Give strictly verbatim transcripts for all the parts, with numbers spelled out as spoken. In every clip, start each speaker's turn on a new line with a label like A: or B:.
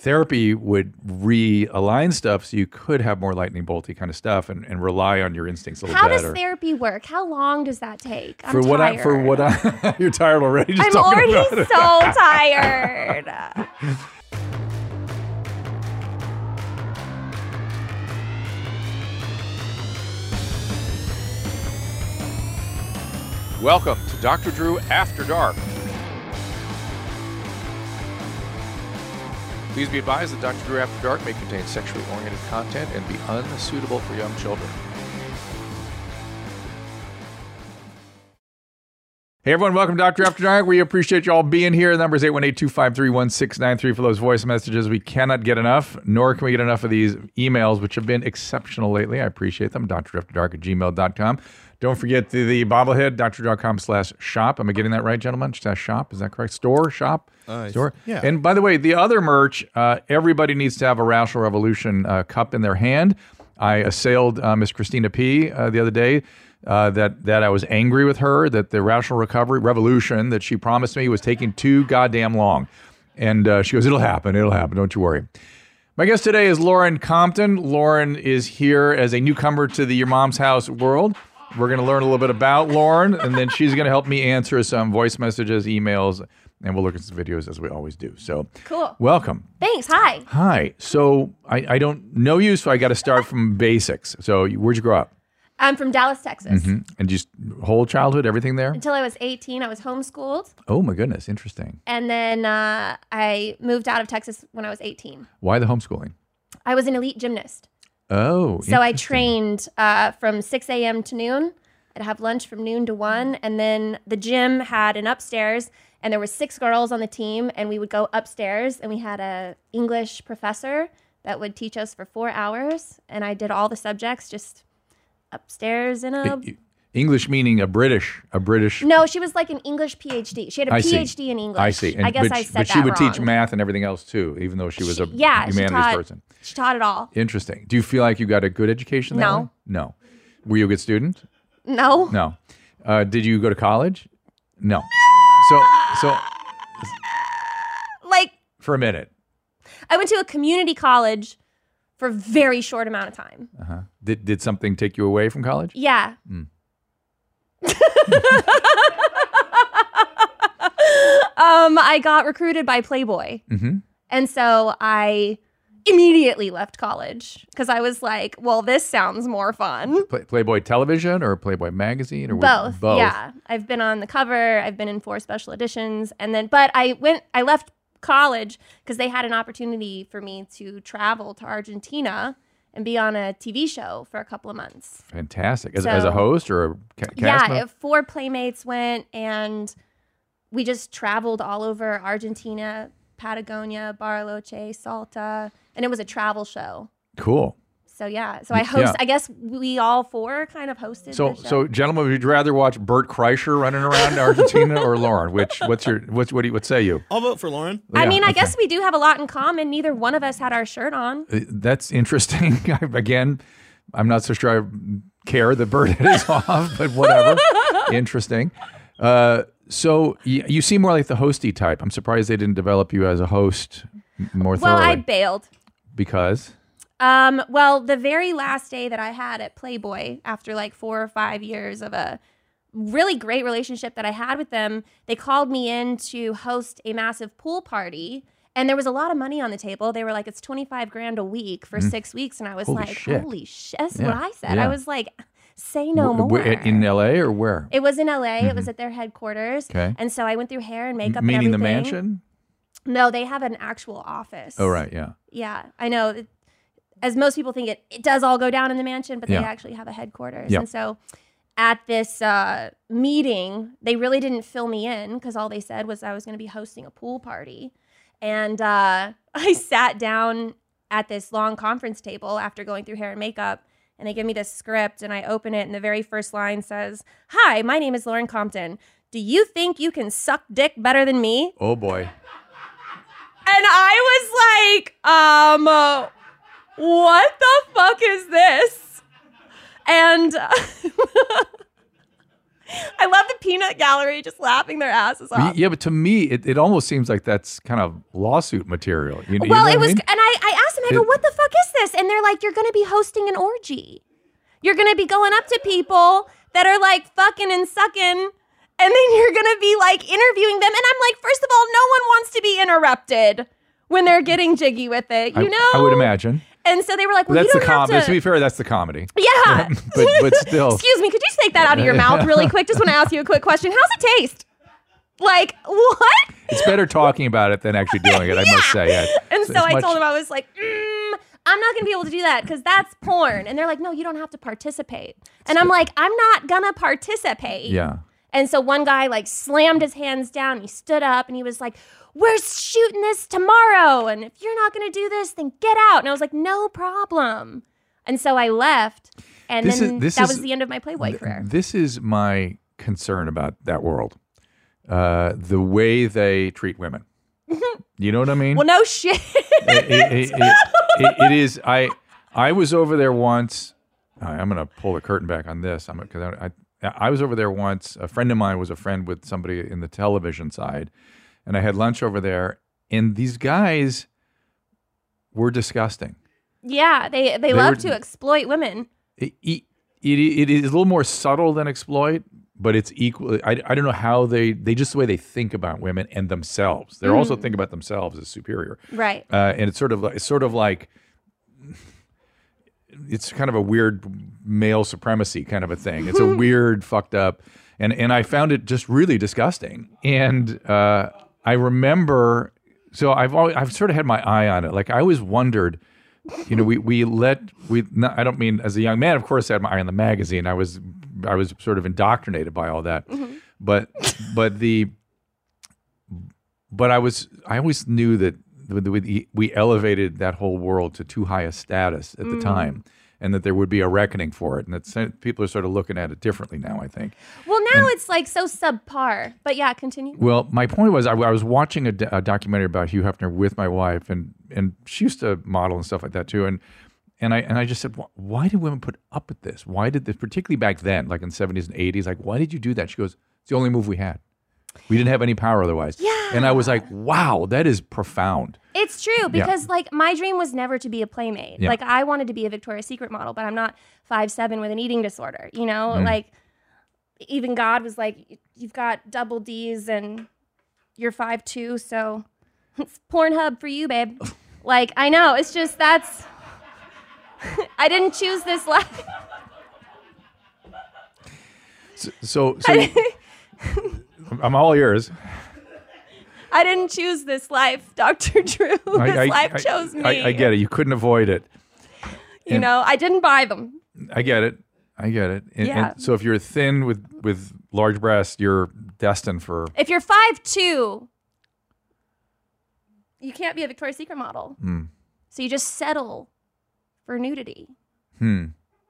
A: therapy would realign stuff so you could have more lightning bolty kind of stuff and, and rely on your instincts a little
B: How
A: better.
B: does therapy work? How long does that take? I'm
A: for what
B: tired.
A: I, for what I, you're tired already. Just
B: I'm
A: talking
B: already
A: about it.
B: so tired.
A: Welcome to Doctor Drew After Dark. Please be advised that Doctor Drew After Dark may contain sexually oriented content and be unsuitable for young children. Hey everyone, welcome to Doctor After Dark. We appreciate you all being here. The number is eight one eight, two five three, one six nine three for those voice messages. We cannot get enough, nor can we get enough of these emails, which have been exceptional lately. I appreciate them. Doctor After Dark at gmail dot com. Don't forget the, the bobblehead, doctor dot com slash shop. Am I getting that right, gentlemen? Slash shop, is that correct? Store, shop,
C: uh,
A: store?
C: Yeah.
A: And by the way, the other merch, uh, everybody needs to have a Rational Revolution uh, cup in their hand. I assailed uh, Miss Christina P. Uh, the other day. Uh, that that I was angry with her, that the Rational Recovery Revolution that she promised me was taking too goddamn long. And uh, she goes, it'll happen, it'll happen, don't you worry. My guest today is Lauren Compton. Lauren is here as a newcomer to the Your Mom's House world. We're going to learn a little bit about Lauren, and then she's going to help me answer some voice messages, emails, and we'll look at some videos as we always do. So,
B: Cool.
A: Welcome.
B: Thanks. Hi.
A: Hi. So I, I don't know you, so I got to start from basics. So where'd you grow up?
B: I'm from Dallas, Texas.
A: Mm-hmm. And just whole childhood, everything there?
B: Until I was eighteen, I was homeschooled.
A: Oh my goodness, interesting.
B: And then uh, I moved out of Texas when I was eighteen.
A: Why the homeschooling?
B: I was an elite gymnast.
A: Oh,
B: So I trained uh, from six a.m. to noon. I'd have lunch from noon to one. And then the gym had an upstairs, and there were six girls on the team, and we would go upstairs, and we had a English professor that would teach us for four hours. And I did all the subjects just upstairs in a...
A: English meaning a British, a British...
B: No, she was like an English P H D. She had a
A: I see.
B: P H D in English.
A: I see. And,
B: I guess
A: but,
B: I said
A: But
B: that
A: she would
B: wrong.
A: teach math and everything else too, even though she was a
B: She- yeah, she
A: humanities
B: taught,
A: person.
B: She taught it all.
A: Interesting. Do you feel like you got a good education that
B: No.
A: way? No. Were you a good student?
B: No.
A: No. Uh, did you go to college? No. So, so
B: Like,
A: for a minute.
B: I went to a community college for a very short amount of time.
A: Uh-huh. Did, did something take you away from college?
B: Yeah.
A: Mm.
B: um, I got recruited by Playboy.
A: Mm-hmm.
B: And so I immediately left college because I was like, well, this sounds more fun.
A: Play, Playboy Television or Playboy Magazine or what-
B: Both.
A: Both.
B: Yeah. I've been on the cover. I've been in four special editions. And then, but I went, I left college because they had an opportunity for me to travel to Argentina and be on a T V show for a couple of months.
A: Fantastic. As,
B: So-
A: as a host or a ca- cast
B: Yeah,
A: member?
B: if four playmates went and we just traveled all over Argentina, Patagonia, Bariloche, Salta, and it was a travel show.
A: Cool.
B: So yeah, so I host.
A: Yeah.
B: I guess we all four kind of hosted.
A: So,
B: the show.
A: so gentlemen, would you rather watch Bert Kreischer running around Argentina or Lauren? Which, what's your, what's, what do you, what say you?
C: I'll vote for Lauren.
B: I
A: Yeah,
B: mean, I
A: okay.
B: guess we do have a lot in common. Neither one of us had our shirt on.
A: Uh, That's interesting. Again, I'm not so sure I care that Bert is off, but whatever. Interesting. Uh, so you, you seem more like the hosty type. I'm surprised they didn't develop you as a host more
B: Well,
A: thoroughly.
B: I bailed.
A: Because?
B: Um, well, the very last day that I had at Playboy, after like four or five years of a really great relationship that I had with them, they called me in to host a massive pool party. And there was a lot of money on the table. They were like, it's twenty-five grand a week for six weeks. And I was
A: Holy
B: like,
A: shit.
B: holy shit. That's
A: Yeah,
B: what I said.
A: yeah.
B: I was like, say no
A: W-
B: more.
A: w- in L A or where?
B: It was in L A. It was at their headquarters.
A: Okay.
B: And so I went through hair and makeup
A: Meaning
B: and
A: the
B: everything.
A: mansion?
B: No, they have an actual office.
A: Oh, right, yeah.
B: Yeah, I know. As most people think, it, it does all go down in the mansion, but
A: Yeah.
B: they actually have a headquarters.
A: Yeah.
B: And so at this uh, meeting, they really didn't fill me in because all they said was I was going to be hosting a pool party. And uh, I sat down at this long conference table after going through hair and makeup, and they give me this script, and I open it, and the very first line says, "Hi, my name is Lauren Compton. Do you think you can suck dick better than me?"
A: Oh, boy.
B: And I was like, um, uh, what the fuck is this? And uh, I love the peanut gallery just laughing their asses off.
A: Yeah, but to me, it, it almost seems like that's kind of lawsuit material. You, you
B: well,
A: know
B: it was,
A: I mean?
B: and I, I asked them, I go,
A: It-
B: what the fuck is this? And they're like, you're going to be hosting an orgy. You're going to be going up to people that are like fucking and sucking, and then you're going to be like interviewing them. And I'm like, first of all, no one wants to be interrupted when they're getting jiggy with it, you
A: I,
B: know?
A: I would imagine.
B: And so they were like, well,
A: That's
B: you
A: the
B: don't have
A: comedy.
B: to.
A: To be fair, that's the comedy.
B: Yeah.
A: but but still,
B: Excuse me, could you take that out of your mouth really quick? Just want to ask you a quick question. How's it taste? Like, what?
A: it's better talking about it than actually doing it. I
B: Yeah.
A: must say. Yeah.
B: And
A: It's-
B: so
A: it's
B: I
A: much-
B: told them, I was like, mm, I'm not going to be able to do that because that's porn. And they're like, no, you don't have to participate. And I'm like, I'm not going to participate.
A: Yeah.
B: And so one guy like slammed his hands down. He stood up and he was like, we're shooting this tomorrow. And if you're not going to do this, then get out. And I was like, no problem. And so I left. And
A: This
B: then
A: is- this
B: that
A: is-
B: was the end of my Playboy career.
A: This is my concern about that world. Uh, the way they treat women. You know what I mean?
B: Well, no shit.
A: it, it- it- it- it is. I I was over there once. I- I'm going to pull the curtain back on this. I'm because I, I I was over there once. A friend of mine was a friend with somebody in the television side, and I had lunch over there. And these guys were disgusting.
B: Yeah, they, they,
A: They
B: love
A: were-
B: to exploit women.
A: It, it, it, it is a little more subtle than exploit, but it's equally. I, I don't know how they they just the way they think about women and themselves. They're also think about themselves as superior.
B: Right.
A: Uh, and it's sort of like, it's sort of like it's kind of a weird male supremacy kind of a thing. It's a weird, fucked up, and and I found it just really disgusting. And uh, I remember, so I've always, I've sort of had my eye on it. Like I always wondered, you know, we we let we. Not, I don't mean as a young man, of course, I had my eye on the magazine. I was I was sort of indoctrinated by all that,
B: Mm-hmm.
A: but but the but I was I always knew that we, we elevated that whole world to too high a status at the
B: Mm.
A: time, and that there would be a reckoning for it, and that people are sort of looking at it differently now, I think.
B: Well, now it's like so subpar. But yeah, continue.
A: Well, my point was I, I was watching a, do- a documentary about Hugh Hefner with my wife, and and she used to model and stuff like that too, and and I and I just said, "Wh- why did women put up with this? Why did this, particularly back then, like in the seventies and eighties, like why did you do that?" She goes, "It's the only move we had. We didn't have any power otherwise."
B: Yeah.
A: And I was like, wow, that is profound.
B: It's true because like my dream was never to be a playmate.
A: Yeah.
B: Like I wanted to be a Victoria's Secret model, but I'm not five seven with an eating disorder. You know,
A: Mm.
B: like even God was like, you've got double D's and you're five two, so it's Pornhub for you, babe. Like I know it's just that's I didn't choose this life.
A: So, so, so I'm all ears.
B: I didn't choose this life, Doctor Drew. This
A: I, I-
B: life
A: I-
B: chose me.
A: I, I get it. You couldn't avoid it.
B: You
A: And-
B: know, I didn't buy them.
A: I get it. I get it. And,
B: Yeah.
A: and so if you're thin with, with large breasts, you're destined for.
B: If you're five two, you can't be a Victoria's Secret model.
A: Hmm.
B: So you just settle for nudity.
A: Hmm.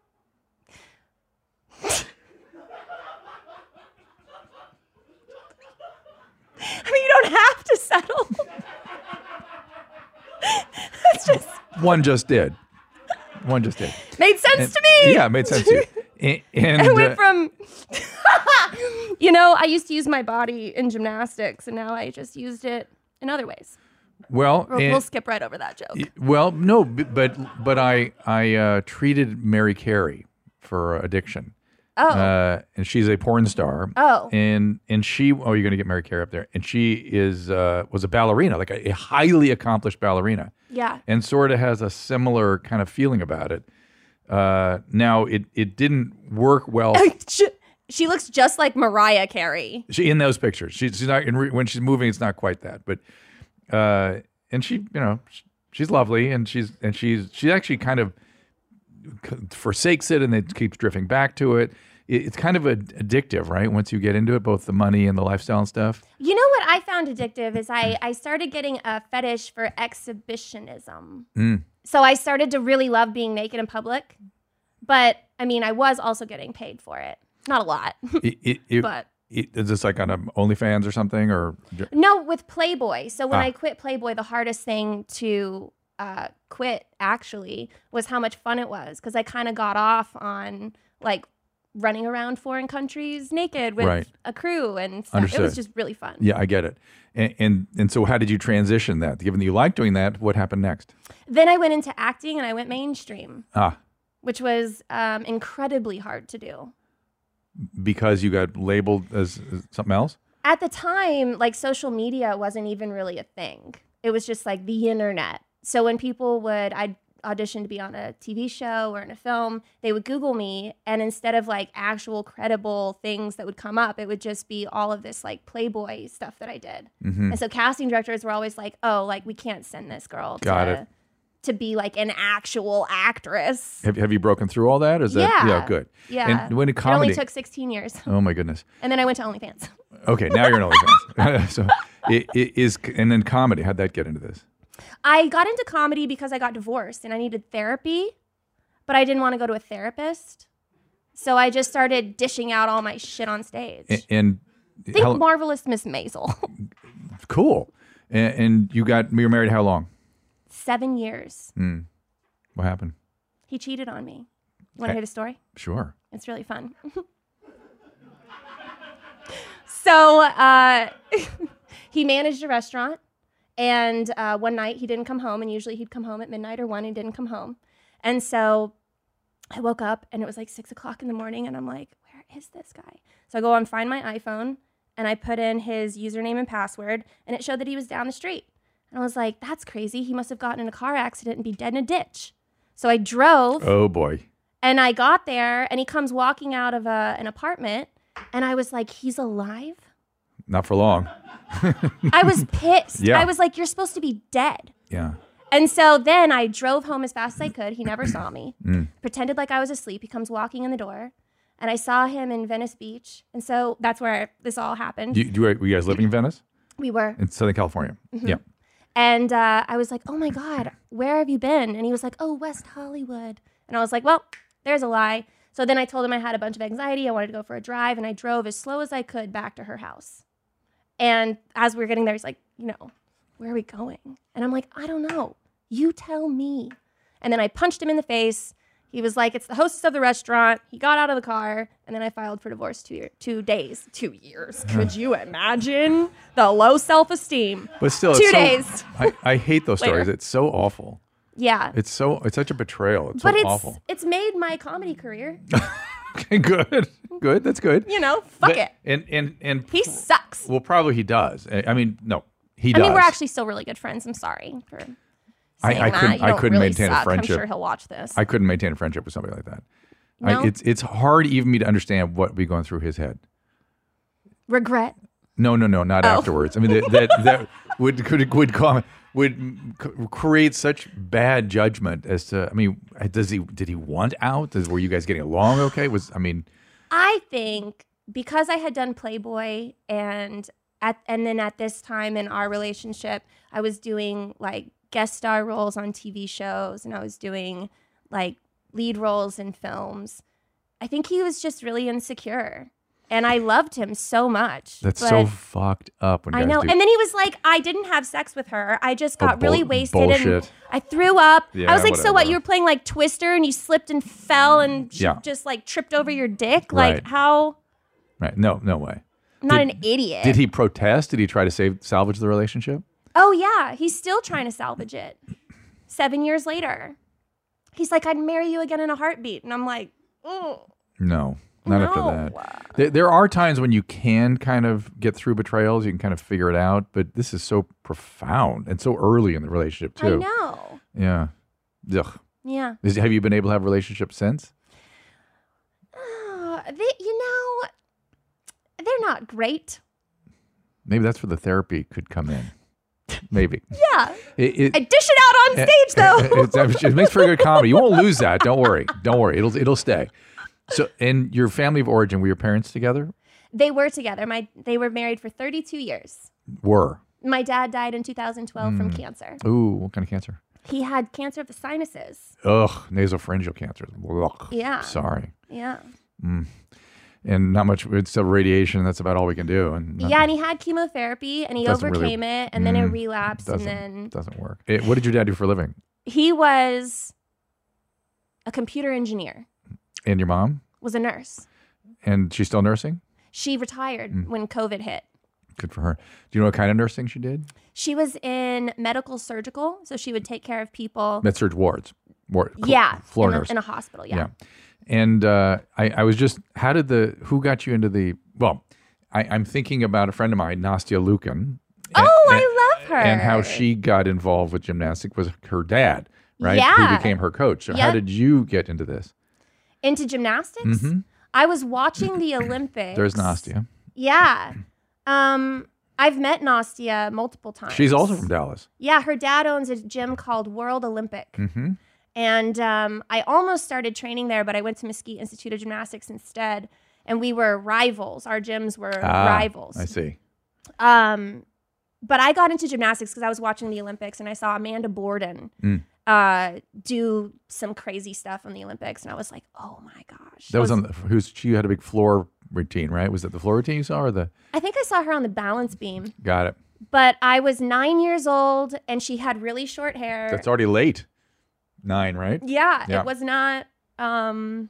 B: I mean, you don't have to settle. It's just
A: One just did. One just did.
B: made sense
A: And-
B: to me.
A: Yeah, it made sense to you. And, and,
B: I went
A: uh,
B: from, you know, I used to use my body in gymnastics, and now I just used it in other ways.
A: well,
B: We'll,
A: and-
B: we'll skip right over that joke.
A: well, no, b- but but I I uh, treated Mary Carey for addiction.
B: Oh,
A: Uh, and she's a porn star.
B: Oh.
A: And and she oh you're gonna get Mary Carey up there. And she is uh, was a ballerina, like a, a highly accomplished ballerina,
B: yeah.
A: and sort of has a similar kind of feeling about it. Uh, now it it didn't work well.
B: she, she looks just like Mariah Carey.
A: She in those pictures. She, she's not in re, when she's moving. It's not quite that, but uh, and she you know sh- she's lovely, and she's and she's she actually kind of forsakes it and then keeps drifting back to it. It- It's kind of a, addictive, right? Once you get into it, both the money and the lifestyle and stuff.
B: You know what I found addictive is I, I started getting a fetish for exhibitionism.
A: Mm.
B: So I started to really love being naked in public. But I mean, I was also getting paid for it. Not a lot,
A: It, it, it,
B: but
A: it, is this like on a OnlyFans or something? Or
B: no, with Playboy. So when
A: Ah.
B: I quit Playboy, the hardest thing to uh, quit actually was how much fun it was because I kind of got off on like running around foreign countries naked with
A: Right.
B: a crew and stuff. It
A: Understood.
B: was just really fun.
A: Yeah, I get it. And, and and so how did you transition that? Given that you liked doing that, what happened next?
B: Then I went into acting and I went mainstream,
A: Ah,
B: which was um, incredibly hard to do.
A: because you got labeled as, as something else?
B: At the time, like social media wasn't even really a thing. It was just like the internet. So when people would, I'd audition to be on a T V show or in a film, they would Google me. And instead of like actual credible things that would come up, it would just be all of this like Playboy stuff that I did.
A: Mm-hmm.
B: And so casting directors were always like, oh, like we can't send this girl
A: Got
B: to,
A: it.
B: to be like an actual actress.
A: Have, have you broken through all that? Is that
B: Yeah.
A: yeah, good.
B: Yeah.
A: And when it
B: It
A: comedy,
B: only took sixteen years.
A: oh my goodness.
B: And then I went to OnlyFans.
A: Okay, now you're an OnlyFans. so it, it is, and then comedy. How'd that get into this?
B: I got into comedy because I got divorced and I needed therapy, but I didn't want to go to a therapist. So I just started dishing out all my shit on stage.
A: And, and
B: Think
A: how,
B: Marvelous Miss Maisel.
A: cool. And, and you got you were married how long?
B: Seven years.
A: Mm. What happened?
B: He cheated on me. You want to hear the story?
A: Sure.
B: It's really fun. so uh, he managed a restaurant. And uh, one night he didn't come home. And usually he'd come home at midnight or one and didn't come home. And so I woke up and it was like six o'clock in the morning. And I'm like, where is this guy? So I go and find my iPhone. And I put in his username and password. And it showed that he was down the street. And I was like, that's crazy. He must have gotten in a car accident and be dead in a ditch. So I drove.
A: Oh boy.
B: And I got there. And he comes walking out of a, an apartment. And I was like, he's alive?
A: Not for long.
B: I was pissed.
A: Yeah.
B: I was like, you're supposed to be dead.
A: Yeah.
B: And so then I drove home as fast as I could. He never saw me.
A: Mm.
B: Pretended like I was asleep. He comes walking in the door. And I saw him in Venice Beach. And so that's where this all happened.
A: You, you, were you guys living in Venice?
B: We were.
A: In Southern California?
B: Mm-hmm.
A: Yeah.
B: And uh, I was like, oh my God, where have you been? And he was like, oh, West Hollywood. And I was like, well, there's a lie. So then I told him I had a bunch of anxiety. I wanted to go for a drive. And I drove as slow as I could back to her house. And as we were getting there, he's like, you know, where are we going? And I'm like, I don't know. You tell me. And then I punched him in the face. He was like, it's the hostess of the restaurant. He got out of the car. And then I filed for divorce two, year, two days. Two years. Could you imagine the low self-esteem?
A: But still,
B: Two
A: it's so-
B: days.
A: I, I hate those
B: Later.
A: stories. It's so awful.
B: Yeah.
A: It's so it's such a betrayal. It's
B: But
A: so
B: it's
A: awful.
B: it's made my comedy career.
A: Okay, good. Good. That's good.
B: You know, fuck
A: But-
B: it.
A: And and and
B: He sucks.
A: well, probably he does. I I mean, no, he
B: I
A: does.
B: mean, we're actually still really good friends. I'm sorry for saying
A: I- I
B: that.
A: couldn't-
B: You
A: I
B: don't
A: couldn't
B: really
A: maintain a
B: suck.
A: friendship.
B: I'm sure he'll watch this.
A: I couldn't maintain a friendship with somebody like that.
B: No?
A: I, it's it's hard even me to understand what would be going through his head.
B: Regret.
A: No, no, no, not
B: Oh.
A: afterwards. I mean, that that, that would could would come would c- create such bad judgment as to. I mean, does he did he want out? Does, were you guys getting along okay? Was I mean,
B: I think because I had done Playboy and at and then at this time in our relationship, I was doing like guest star roles on T V shows and I was doing like lead roles in films. I think he was just really insecure. And I loved him so much.
A: that's
B: but
A: so fucked up. When
B: I
A: guys
B: know.
A: do.
B: And then he was like, I didn't have sex with her. I just
A: Oh,
B: got really
A: bull-
B: wasted and
A: bullshit.
B: I threw up.
A: Yeah,
B: I was like, so what?
A: whatever.
B: You were playing like Twister and you slipped and fell and she
A: Yeah.
B: just like tripped over your dick? Like
A: Right.
B: how?
A: right? No, no way.
B: I'm not
A: Did-
B: an idiot.
A: Did he protest? Did he try to save salvage the relationship?
B: Oh, yeah. He's still trying to salvage it. Seven years later. He's like, I'd marry you again in a heartbeat. And I'm like, oh,
A: No, not
B: no.
A: after that. There, there are times when you can kind of get through betrayals. You can kind of figure it out. But this is so profound and so early in the relationship
B: I
A: too.
B: know.
A: Yeah. Ugh.
B: Yeah.
A: Is, have you been able to have relationships since?
B: Oh, they, you know, they're not great.
A: Maybe that's where the therapy could come in. Maybe.
B: Yeah.
A: It, it,
B: I dish it out on stage, though.
A: it's- it makes for good comedy. You won't lose that. Don't worry. Don't worry. It'll it'll stay. So, and your family of origin, were your parents together?
B: They were together. My They were married for thirty-two years.
A: Were.
B: My dad died in two thousand twelve
A: Hmm.
B: from cancer.
A: Ooh, what kind of cancer?
B: He had cancer of the sinuses.
A: Ugh, nasopharyngeal cancer. Ugh.
B: Yeah.
A: Sorry.
B: Yeah.
A: And not much. It's still radiation. That's about all we can do. And not-
B: Yeah, and he had chemotherapy, and he
A: Doesn't really-
B: overcame it, and then it
A: Mm,
B: relapsed, and
A: doesn't
B: then
A: doesn't work. Eh, what did your dad do for a living?
B: he was a computer engineer,
A: And your mom?
B: was a nurse.
A: And she's still nursing?
B: She retired
A: Mm.
B: when COVID hit.
A: Good for her. Do you know what kind of nursing she did?
B: She was in medical surgical, so she would take care of people.
A: Med-surg wards. Ward,
B: yeah,
A: floor
B: in a,
A: nurse.
B: in a hospital. Yeah.
A: Yeah. And uh, I, I was just, how did the, who got you into the, well, I, I'm thinking about a friend of mine, Nastya Lukin.
B: Oh,
A: and,
B: I love her.
A: And how she got involved with gymnastics was her dad, right?
B: Yeah.
A: Who became her coach. So how
B: Yep.
A: did you get into this?
B: Into gymnastics?
A: Mm-hmm.
B: I was watching the Olympics.
A: There's Nastya.
B: Yeah. Um, I've met Nastya multiple times.
A: She's also from Dallas.
B: Yeah, her dad owns a gym called World Olympic.
A: Mm-hmm.
B: And um, I almost started training there, but I went to Mesquite Institute of Gymnastics instead. And we were rivals. Our gyms were
A: Ah,
B: rivals.
A: I see.
B: Um, but I got into gymnastics because I was watching the Olympics and I saw Amanda Borden
A: Mm.
B: uh, do some crazy stuff on the Olympics. And I was like, oh my gosh.
A: That was on the, who's, she had a big floor routine, right? Was it the floor routine you saw or the,
B: I think I saw her on the balance beam.
A: got it.
B: But I was nine years old and she had really short hair.
A: That's already late. Nine, right?
B: Yeah,
A: Yeah.
B: it was not um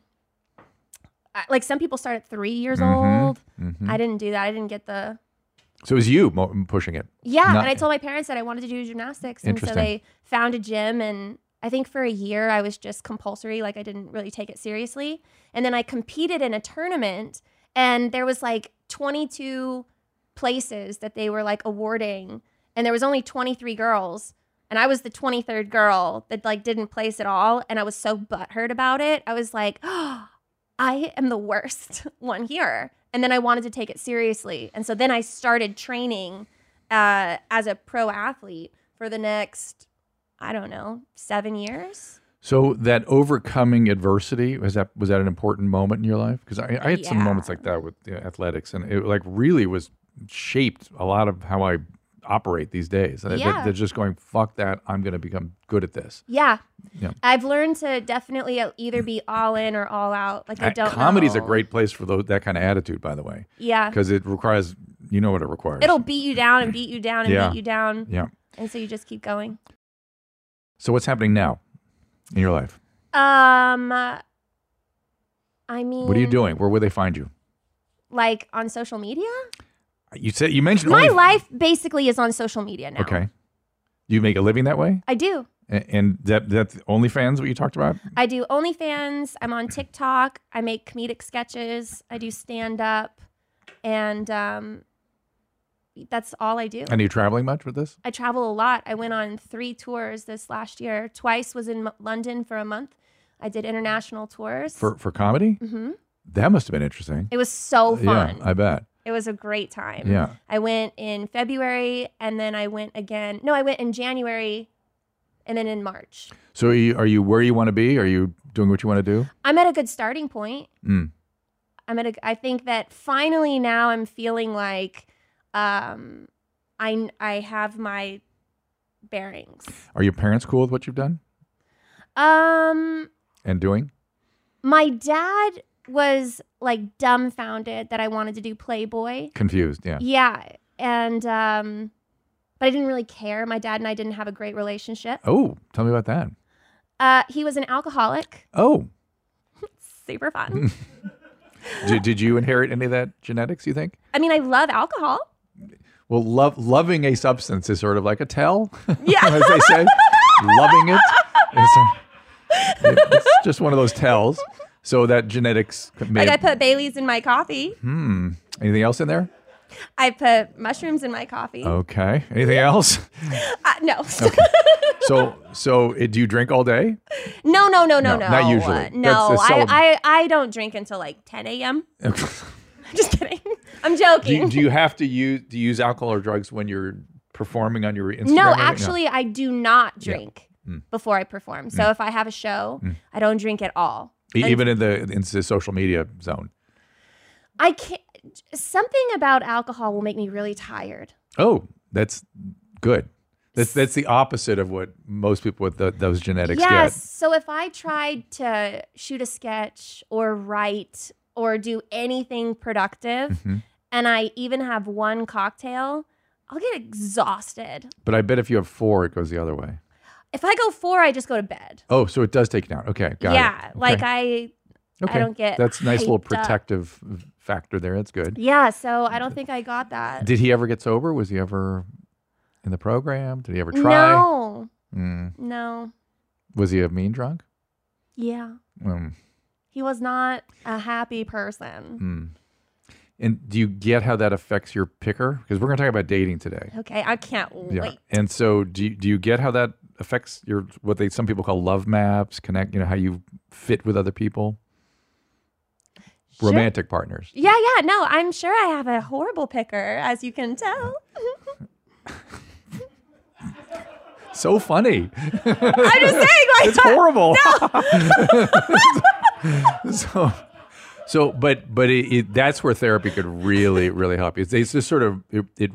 B: I- like some people start at three years
A: Mhm,
B: old.
A: mhm.
B: I didn't do that. I didn't get the
A: So it was you mo- pushing it.
B: yeah.
A: Not-
B: And I told my parents that I wanted to do gymnastics, and so
A: Interesting.
B: they found a gym. And I think for a year I was just compulsory, like I didn't really take it seriously. And then I competed in a tournament, and there was like twenty-two places that they were like awarding, and there was only twenty-three girls. And I was the twenty-third girl that like didn't place at all. And I was so butthurt about it. I was like, oh, I am the worst one here. And then I wanted to take it seriously. And so then I started training uh, as a pro athlete for the next, I don't know, seven years.
A: So that overcoming adversity, was that was that an important moment in your life? Because I, I had some
B: Yeah.
A: moments like that with you know, athletics, and it like really was shaped a lot of how I operate these days. That-
B: Yeah.
A: that- They're just going, fuck that, I'm going to become good at this.
B: Yeah.
A: Yeah.
B: I've learned to definitely either be all in or all out. Like I
A: Uh,
B: don't
A: Comedy's
B: know.
A: a great place for those, that kind of attitude, by the way,
B: Yeah.
A: because it requires, you know what it requires.
B: It'll beat you down and beat you down and
A: Yeah.
B: beat you down.
A: Yeah.
B: And so you just keep going.
A: So what's happening now in your life?
B: Um, I mean,
A: What are you doing? Where will they find you?
B: Like on social media?
A: You said you mentioned
B: My
A: only,
B: life basically is on social media now.
A: Okay. You make a living that way?
B: I do.
A: A- And that that's OnlyFans, what you talked about?
B: I do OnlyFans. I'm on TikTok. I make comedic sketches. I do stand up. And um, that's all I do.
A: And are you traveling much with this?
B: I travel a lot. I went on three tours this last year. Twice was in M- London for a month. I did international tours.
A: For for comedy?
B: hmm
A: That must have been interesting.
B: It was so fun.
A: Yeah, I bet.
B: It was a great time.
A: Yeah.
B: I went in February, and then I went again. No, I went in January, and then in March.
A: So are you, are you where you want to be? Are you doing what you want to do?
B: I'm at a good starting point.
A: Mm.
B: I'm at a, I think that finally now I'm feeling like um, I, I have my bearings.
A: Are your parents cool with what you've done
B: Um,
A: and doing?
B: my dad was like dumbfounded that I wanted to do Playboy.
A: Confused, yeah.
B: Yeah. And, um, but I didn't really care. My dad and I didn't have a great relationship.
A: Oh, tell me about that.
B: Uh, he was an alcoholic.
A: Oh,
B: Super fun.
A: did, did you inherit any of that genetics, you think?
B: I mean, I love alcohol.
A: Well, love, loving a substance is sort of like a tell,
B: Yeah.
A: as they say. Loving it. It's, a- it's just one of those tells. So that genetics may
B: Like I put Bailey's in my coffee.
A: Hmm. Anything else in there?
B: I put mushrooms in my coffee.
A: Okay. Anything else?
B: Uh, no.
A: So, so uh, do you drink all day?
B: no, no, no,
A: No,
B: no, no.
A: not usually.
B: Uh,
A: That's
B: No,
A: a
B: I,
A: seldom.
B: I, I don't drink until like ten a.m. Just kidding. I'm
A: do,
B: joking.
A: you, do you have to use do you use alcohol or drugs when you're performing on your Instagram? or
B: no,
A: anything?
B: actually, I do not
A: Yeah.
B: drink
A: Mm.
B: before I perform. So if I have a show, I don't drink at all.
A: E-
B: And
A: even in the in the social media zone.
B: I can't. Something about alcohol will make me really tired.
A: Oh, that's good. That's that's the opposite of what most people with the, those genetics
B: Yes.
A: get.
B: So if I tried to shoot a sketch or write or do anything productive,
A: Mm-hmm.
B: and I even have one cocktail, I'll get exhausted.
A: But I bet if you have four, it goes the other way.
B: If I go four, I just go to bed.
A: Oh, so it does take you down. Okay, got
B: yeah,
A: it.
B: like
A: Okay.
B: I,
A: Okay.
B: I don't get
A: That's a nice little
B: hyped up.
A: protective factor there. That's good.
B: Yeah, so I don't think I got that.
A: Did he ever get sober? Was he ever in the program? Did he ever try?
B: No,
A: Mm.
B: no,
A: Was he a mean drunk?
B: yeah,
A: Mm.
B: he was not a happy person.
A: Mm. And do you get how that affects your picker? Because we're going to talk about dating today.
B: Okay, I can't
A: Yeah.
B: wait.
A: And so do you, do you get how that affects your what they some people call love maps, connect, you know, how you fit with other people?
B: Sure.
A: Romantic partners.
B: Yeah, yeah, no, I'm sure I have a horrible picker, as you can tell.
A: So funny.
B: I'm just saying, like,
A: It's horrible. so, so, but, but it, it, that's where therapy could really, really help you. It's, it's just sort of, it, it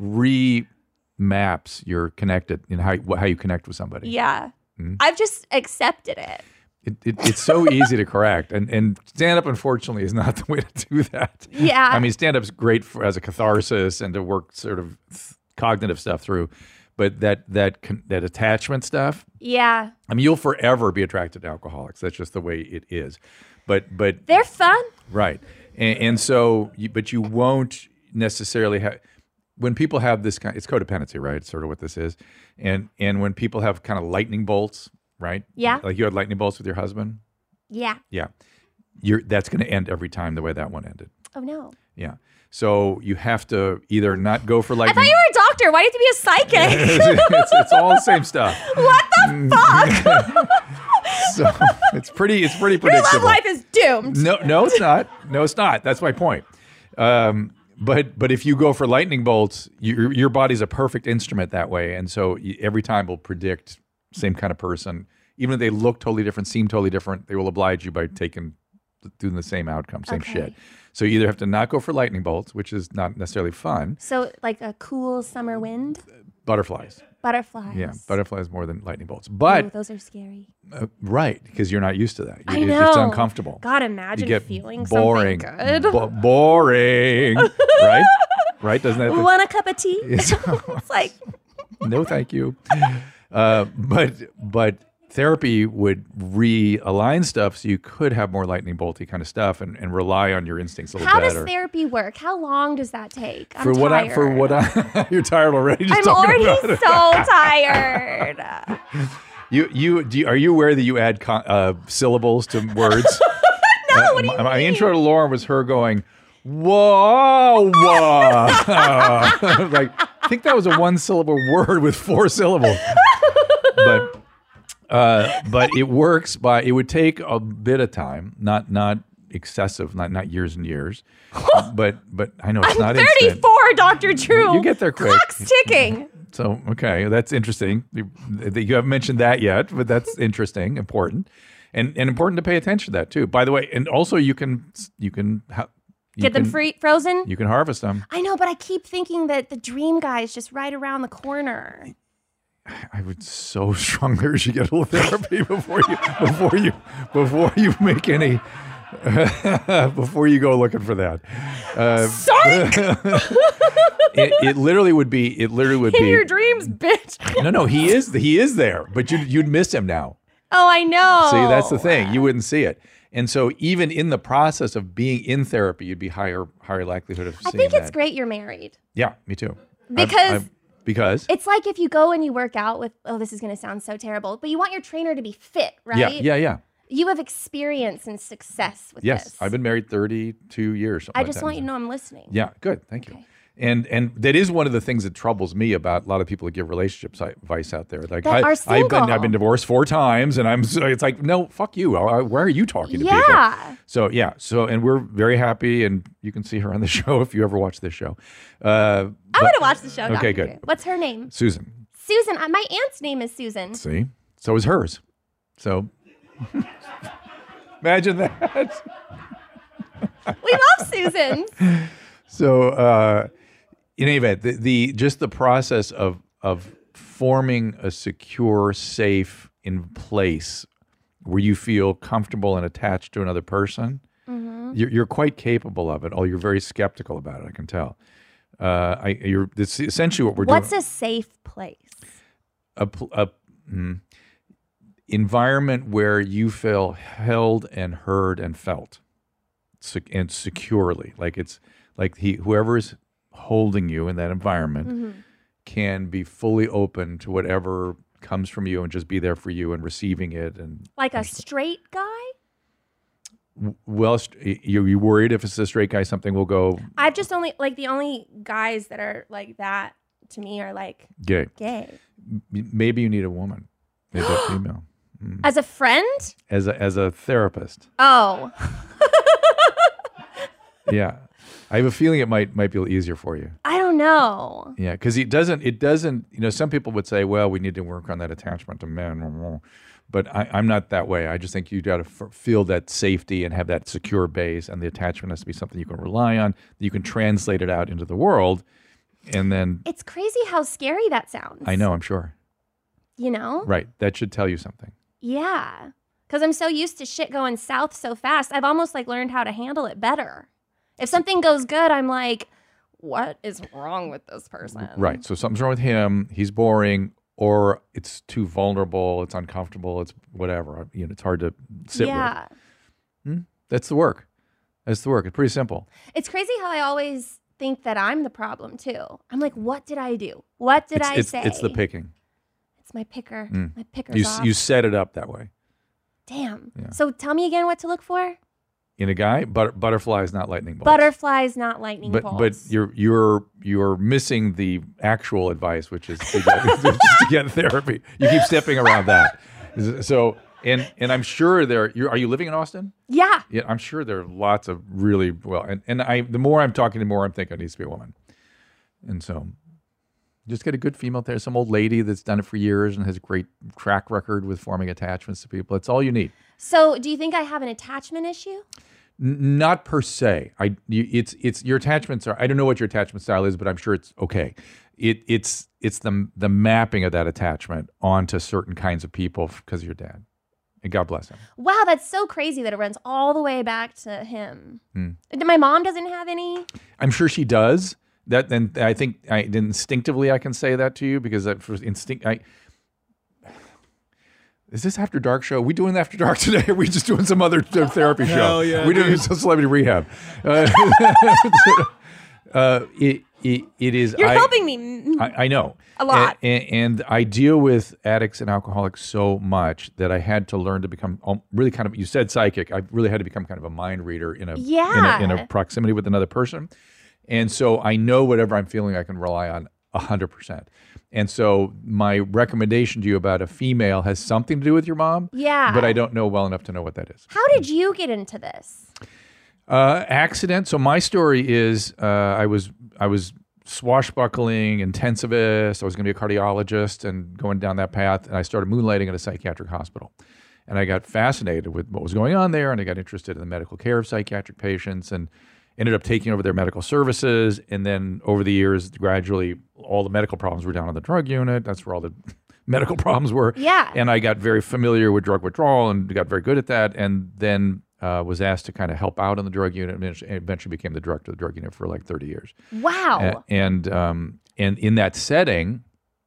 A: remaps your connected in how, how you connect with somebody.
B: yeah,
A: Mm.
B: I've just accepted it.
A: It, it, it's so easy to correct. And, and stand up, unfortunately, is not the way to do that.
B: Yeah.
A: I mean, stand up's great for, as a catharsis and to work sort of cognitive stuff through. But that, that, con- that attachment stuff,
B: Yeah,
A: I mean, you'll forever be attracted to alcoholics. That's just the way it is. But, but
B: they're fun.
A: right. And, and so, you, but you won't necessarily have, when people have this kind, it's codependency, right? It's sort of what this is. And, and when people have kind of lightning bolts, right?
B: Yeah.
A: Like you had lightning bolts with your husband.
B: Yeah.
A: Yeah. You're, that's going to end every time the way that one ended.
B: Oh, no.
A: Yeah. So you have to either not go for
B: I
A: lightning.
B: thought you were a doctor. Why do you have to be a psychic?
A: it's, it's all the same stuff.
B: What the fuck?
A: So it's pretty, it's pretty
B: Your
A: predictable.
B: love life is doomed.
A: No, no, it's not. No, it's not. That's my point. Um, but but if you go for lightning bolts, your your body's a perfect instrument that way, and so you, every time will predict same kind of person, even if they look totally different, seem totally different. They will oblige you by taking doing the same outcome, same
B: Okay.
A: shit. So you either have to not go for lightning bolts, which is not necessarily fun.
B: So, like a cool summer wind,
A: Butterflies,
B: butterflies.
A: yeah, butterflies more than lightning bolts.
B: Ooh,
A: But
B: those are scary.
A: uh, right, because you're not used to that.
B: I
A: It's
B: know.
A: just uncomfortable.
B: God,
A: You
B: imagine
A: get
B: feeling
A: boring,
B: something good.
A: Bo- boring, right? Right? Doesn't that?
B: Want a cup of tea?
A: It's-
B: It's like,
A: no, thank you. Uh, but but therapy would realign stuff so you could have more lightning bolty kind of stuff and, and rely on your instincts a little
B: how
A: better.
B: does therapy work? How long does that take? I'm
A: for what I for
B: tired.
A: what I you're tired already. Just
B: I'm
A: talking
B: already
A: about it.
B: so tired.
A: You you do you, are you aware that you add con, uh, syllables to words?
B: No,
A: Uh,
B: what do you
A: my, my
B: mean?
A: intro to Lauren was her going, whoa, whoa. Like, I think that was a one syllable word with four syllables. But uh, but it works by, it would take a bit of time, not not excessive, not not years and years. but but I know it's
B: I'm
A: not instant.
B: thirty-four, Doctor True.
A: You get there quick.
B: Clock's ticking.
A: So, okay, that's interesting. You, you haven't mentioned that yet, but that's interesting, important. And and important to pay attention to that too. By the way, and also you can you can ha- you
B: Get them
A: can-
B: free, frozen.
A: You can harvest them.
B: I know, but I keep thinking that the dream guy is just right around the corner.
A: I would so strongly urge you get a little therapy before you before you before you make any before you go looking for that. Uh,
B: Sorry,
A: it, it literally would be. It literally would
B: in
A: be.
B: your dreams, bitch.
A: No, no, he is he is there, but you you'd miss him now.
B: Oh, I know.
A: See, that's the thing. You wouldn't see it. And so even in the process of being in therapy, you'd be higher higher likelihood of
B: I
A: seeing
B: think it's
A: that.
B: great you're married.
A: Yeah, me too. I've-
B: Because-
A: I've- because
B: It's like if you go and you work out with, oh, this is going to sound so terrible, but you want your trainer to be fit, right?
A: yeah, yeah, yeah.
B: You have experience and success with
A: Yes,
B: this.
A: I've been married thirty-two years. something
B: I
A: like
B: just
A: that.
B: want you to know I'm listening.
A: Yeah, good. Thank you.
B: Okay.
A: And and that is one of the things that troubles me about a lot of people that give relationship si- advice out there. Like
B: That
A: I,
B: are
A: I've been
B: single.
A: I've been divorced four times, and I'm so, it's like no, fuck you. I- I- Why are you talking to people?
B: Yeah.
A: So yeah, so and we're very happy, and you can see her on the show if you ever watch this show. Uh,
B: I'm
A: but-
B: going to watch the show.
A: Okay,
B: Doctor
A: good.
B: Drew. What's her name?
A: Susan.
B: Susan. Uh, My aunt's name is Susan.
A: See, so is hers. So imagine that.
B: We love Susans.
A: So, uh, in any event, the, the just the process of of forming a secure, safe in place where you feel comfortable and attached to another person,
B: Mm-hmm.
A: you're, you're quite capable of it. Although you're very skeptical about it, I can tell. Uh, I, you're this is essentially what we're
B: What's
A: doing.
B: a safe place?
A: A, pl- a mm, environment where you feel held and heard and felt. sec- and securely. Like it's like he whoever's holding you in that environment
B: Mm-hmm.
A: can be fully open to whatever comes from you and just be there for you and receiving it. And
B: Like a straight guy?
A: w- well, st- you you worried if it's a straight guy, something will go
B: I've just only like the only guys that are like that to me are like
A: gay.
B: gay.
A: M- Maybe you need a woman, maybe a female,
B: As a friend?
A: as a as a therapist.
B: Oh.
A: Yeah, I have a feeling it might might be a little easier for you.
B: I don't know.
A: Yeah, because it doesn't. It doesn't. You know, some people would say, "Well, we need to work on that attachment to men," but I, I'm not that way. I just think you got to f- feel that safety and have that secure base, and the attachment has to be something you can rely on. That you can translate it out into the world, and then
B: It's crazy how scary that sounds.
A: I know. I'm sure.
B: You know?
A: Right. That should tell you something.
B: Yeah. Because I'm so used to shit going south so fast. I've almost like learned how to handle it better. If something goes good, I'm like, what is wrong with this person?
A: Right. So something's wrong with him. He's boring, or it's too vulnerable. It's uncomfortable. It's whatever. You know, it's hard to sit
B: Yeah.
A: with. That's the work. That's the work. It's pretty simple.
B: It's crazy how I always think that I'm the problem too. I'm like, what did I do? What did
A: it's,
B: I
A: it's,
B: say?
A: It's the picking.
B: It's my picker.
A: Mm.
B: My picker's
A: You
B: off.
A: you set it up that way.
B: Damn.
A: Yeah.
B: So tell me again what to look for.
A: In a guy, but butterflies, not lightning bolts.
B: Butterflies, not lightning
A: but
B: bolts.
A: but you're you're you're missing the actual advice, which is to get, just to get therapy. You keep stepping around that. So and and I'm sure there. You're, are you living in Austin?
B: yeah.
A: Yeah, I'm sure there are lots of really well. And and I the more I'm talking, the more I'm thinking it needs to be a woman. And so, just get a good female there, some old lady that's done it for years and has a great track record with forming attachments to people. That's all you need.
B: So do you think I have an attachment issue?
A: N- Not per se. I you, it's it's your attachments are. I don't know what your attachment style is, but I'm sure it's okay. It it's it's the the mapping of that attachment onto certain kinds of people because of your dad, and God bless him.
B: Wow, that's so crazy that it runs all the way back to him.
A: Hmm.
B: My mom doesn't have any.
A: I'm sure she does. That then I think I instinctively I can say that to you because that for instinct I. Is this After Dark show? Are we doing After Dark today? Or are we just doing some other therapy show?
C: Hell yeah,
A: We're doing
C: dude.
A: some celebrity rehab. Uh, uh, it, it, it is.
B: You're
A: I,
B: helping me.
A: I, I know.
B: A lot.
A: And, and, and I deal with addicts and alcoholics so much that I had to learn to become um, really kind of, you said psychic, I really had to become kind of a mind reader in a,
B: Yeah.
A: in a, in a proximity with another person. And so I know whatever I'm feeling, I can rely on one hundred percent. And so my recommendation to you about a female has something to do with your mom.
B: Yeah.
A: But I don't know well enough to know what that is.
B: How did you get into this?
A: Uh, accident. So my story is uh, I was I was swashbuckling intensivist. I was going to be a cardiologist and going down that path. And I started moonlighting at a psychiatric hospital. And I got fascinated with what was going on there. And I got interested in the medical care of psychiatric patients and ended up taking over their medical services. And then over the years, gradually, all the medical problems were down on the drug unit. That's where all the medical problems were.
B: Yeah.
A: And I got very familiar with drug withdrawal and got very good at that. And then uh, was asked to kind of help out on the drug unit and eventually became the director of the drug unit for like thirty years.
B: Wow.
A: A- And, um, and in that setting,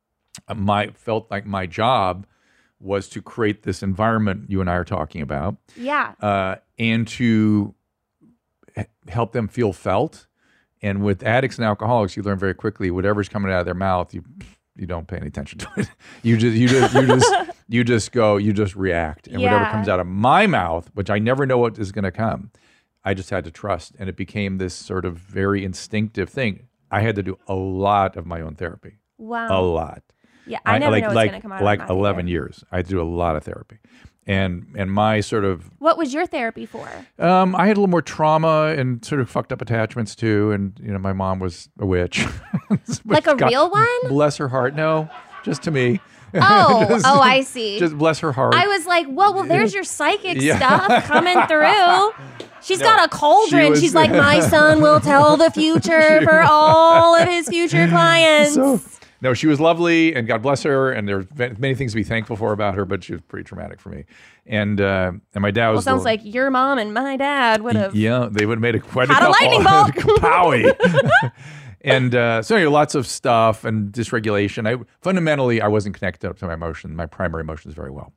A: my felt like my job was to create this environment you and I are talking about
B: yeah.
A: uh, and to h- help them feel felt. And with addicts and alcoholics, you learn very quickly whatever's coming out of their mouth, you you don't pay any attention to it. You just you just you just you just go, you just react, and whatever
B: Yeah.
A: comes out of my mouth, which I never know what is going to come, I just had to trust, and it became this sort of very instinctive thing. I had to do a lot of my own therapy, a
B: Wow.
A: lot.
B: Yeah. I never
A: like
B: know what's
A: like
B: going to come out
A: like
B: of my mouth
A: eleven
B: either.
A: years. I had to do a lot of therapy, and and my sort of
B: What was your therapy for?
A: Um, I had a little more trauma and sort of fucked up attachments too, and you know my mom was a witch.
B: Like a
A: God
B: real one?
A: Bless her heart. No, just to me.
B: Oh,
A: Just-
B: oh, I see.
A: Just bless her heart.
B: I was like, well, well, there's your psychic
A: Yeah.
B: stuff coming through. She's
A: No,
B: got a cauldron.
A: she was-
B: She's like, my son will tell the future for all of his future clients.
A: So- no, she was lovely, and God bless her. And there's many things to be thankful for about her, but she was pretty traumatic for me. And uh, and my dad
B: well,
A: was.
B: sounds
A: the-
B: like your mom and my dad would have.
A: Yeah, they would have made a quite
B: Had a
A: a
B: lightning
A: couple-
B: bolt.
A: Kapowie. And uh, so anyway, lots of stuff and dysregulation. I fundamentally I wasn't connected up to my emotion, my primary emotions very well.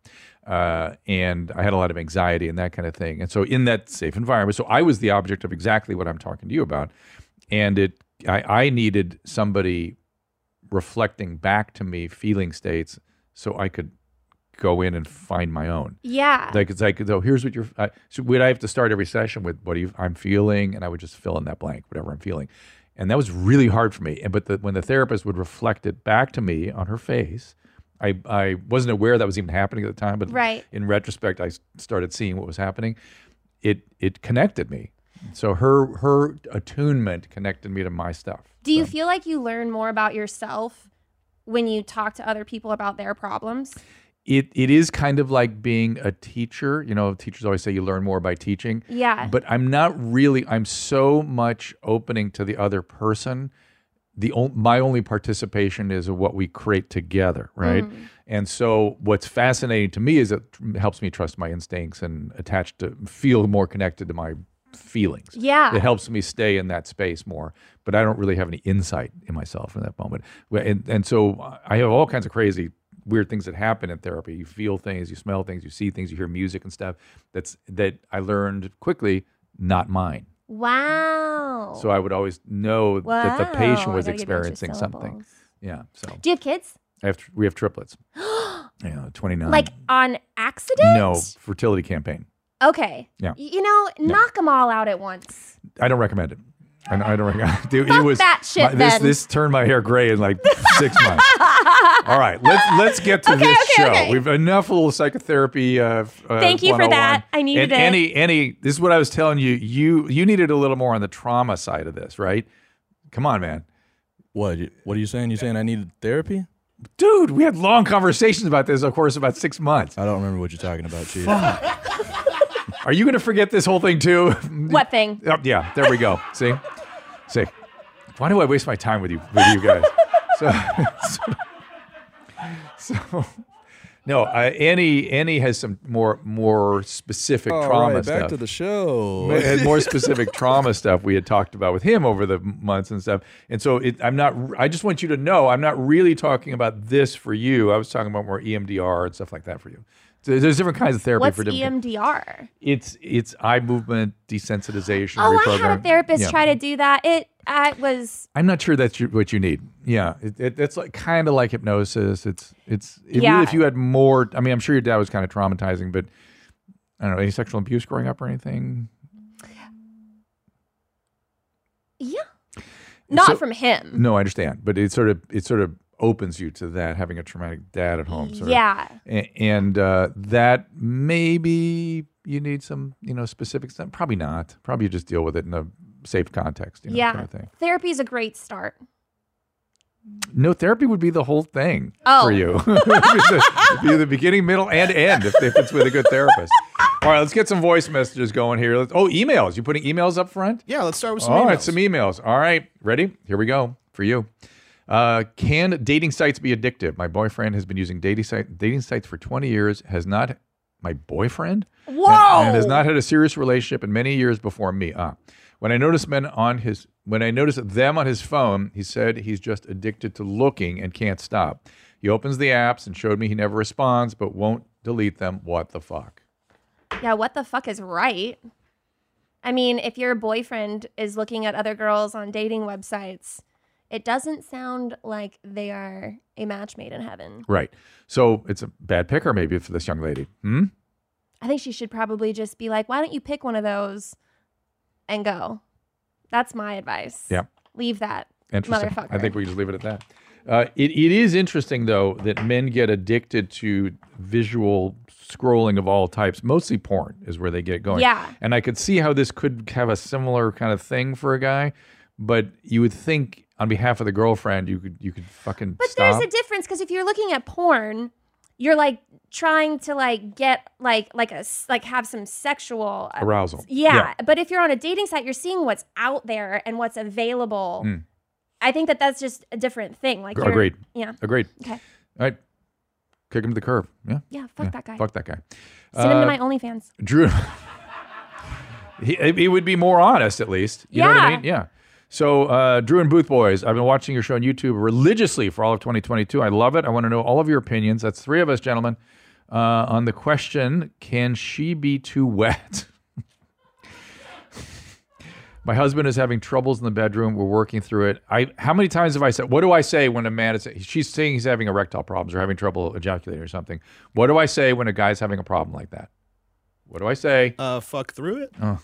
A: Uh, and I had a lot of anxiety and that kind of thing. And so in that safe environment, so I was the object of exactly what I'm talking to you about. And it, I, I needed somebody reflecting back to me feeling states so I could go in and find my own.
B: Yeah.
A: Like it's like, so here's what you're, I, so would I have to start every session with what do you, I'm feeling, and I would just fill in that blank, whatever I'm feeling. And that was really hard for me. And but the, when the therapist would reflect it back to me on her face, I, I wasn't aware that was even happening at the time, but
B: right.
A: in retrospect, I started seeing what was happening. It it connected me. So her her attunement connected me to my stuff.
B: Do you
A: so.
B: feel like you learn more about yourself when you talk to other people about their problems?
A: It it is kind of like being a teacher. You know, teachers always say you learn more by teaching.
B: Yeah.
A: But I'm not really, I'm so much opening to the other person. The my only participation is what we create together, right? Mm. And so what's fascinating to me is it helps me trust my instincts and attach to feel more connected to my feelings.
B: Yeah.
A: It helps me stay in that space more, but I don't really have any insight in myself in that moment. And and so I have all kinds of crazy weird things that happen in therapy. You feel things, you smell things, you see things, you hear music and stuff that's that I learned quickly, not mine.
B: Wow.
A: So I would always know
B: wow.
A: that the patient was experiencing something. Yeah. So
B: do you have kids?
A: I have, we have triplets. Yeah, twenty-nine.
B: Like on accident?
A: No, fertility campaign.
B: Okay.
A: Yeah.
B: You know, knock them all out at once.
A: I don't recommend it. I don't, I don't recommend it. Dude,
B: Fuck
A: it was,
B: that shit
A: my, this,
B: then.
A: this turned my hair gray in like six months. All right, let's let's get to
B: okay,
A: this
B: okay,
A: show.
B: okay.
A: We've enough little psychotherapy. Uh, uh,
B: Thank you for that. I needed
A: and
B: it.
A: Any any. This is what I was telling you. You you needed a little more on the trauma side of this, right? Come on, man.
C: What? What are you saying? You saying I needed therapy?
A: Dude, we had long conversations about this, of course, about six months.
C: I don't remember what you're talking about, Chief.
A: Are you going to forget this whole thing too?
B: What thing?
A: Oh, yeah, there we go. See? See? Why do I waste my time with you with you guys? So, so, so no, uh, Annie Annie has some more more specific
C: All
A: trauma
C: right,
A: stuff.
C: back to the show.
A: And more specific trauma stuff we had talked about with him over the months and stuff. And so it, I'm not, I just want you to know, I'm not really talking about this for you. I was talking about more E M D R and stuff like that for you. So there's different kinds of therapy
B: What's
A: for different.
B: E M D R?
A: It's it's eye movement desensitization.
B: Oh, I
A: reprogramming.
B: had a therapist
A: Yeah.
B: try to do that. It I was.
A: I'm not sure that's you, what you need. Yeah, it, it, it's like kind of like hypnosis. It's it's it
B: Yeah.
A: really, if you had more. I mean, I'm sure your dad was kind of traumatizing, but I don't know, any sexual abuse growing up or anything.
B: Yeah. Not
A: So-
B: from him.
A: No, I understand, but it sort of it sort of opens you to that, having a traumatic dad at home. Sort
B: Yeah.
A: of. A- and uh, that maybe you need some, you know, specific stuff. Probably not. Probably you just deal with it in a safe context. You know,
B: Yeah.
A: kind of thing.
B: Therapy is a great start.
A: No, therapy would be the whole thing
B: Oh.
A: for you. It'd be the, it'd be the beginning, middle, and end if, if it's with a good therapist. All right, let's get some voice messages going here. Let's, oh, emails. You putting emails up front?
C: Yeah, let's start with some
A: All
C: emails.
A: right, some emails. All right, ready? Here we go for you. Uh, can dating sites be addictive? My boyfriend has been using dating site dating sites for twenty years. Has not my boyfriend?
B: Whoa!
A: And, and has not had a serious relationship in many years before me. Ah. When I noticed men on his when I noticed them on his phone, he said he's just addicted to looking and can't stop. He opens the apps and showed me he never responds but won't delete them. What the fuck?
B: Yeah, what the fuck is right? I mean, if your boyfriend is looking at other girls on dating websites, it doesn't sound like they are a match made in heaven.
A: Right. So it's a bad picker maybe for this young lady. Hmm?
B: I think she should probably just be like, why don't you pick one of those and go? That's my advice.
A: Yeah.
B: Leave that
A: Interesting.
B: motherfucker.
A: I think we just leave it at that. Uh, it, it is interesting, though, that men get addicted to visual scrolling of all types. Mostly porn is where they get going.
B: Yeah.
A: And I could see how this could have a similar kind of thing for a guy, but you would think on behalf of the girlfriend, you could you could fucking
B: But
A: stop.
B: there's a difference because if you're looking at porn, you're like trying to like get like like a s- like have some sexual uh,
A: Arousal.
B: Yeah.
A: Yeah.
B: But if you're on a dating site, you're seeing what's out there and what's available.
A: Mm.
B: I think that that's just a different thing. Like you're-
A: Agreed.
B: Yeah.
A: Agreed.
B: Okay.
A: All right. Kick him to the curb. Yeah.
B: Yeah. Fuck
A: Yeah.
B: that guy.
A: Fuck that guy.
B: Send him
A: Uh,
B: to my OnlyFans.
A: Drew, he, he would be more honest, at least. You know what I
B: Yeah.
A: mean? Yeah. So, uh, Drew and Booth Boys, I've been watching your show on YouTube religiously for all of twenty twenty-two. I love it. I want to know all of your opinions. That's three of us, gentlemen. uh, on the question, can she be too wet? My husband is having troubles in the bedroom. We're working through it. I how many times have I said, what do I say when a man is, she's saying he's having erectile problems or having trouble ejaculating or something. What do I say when a guy's having a problem like that? What do I say?
D: Uh, fuck through it.
A: Oh.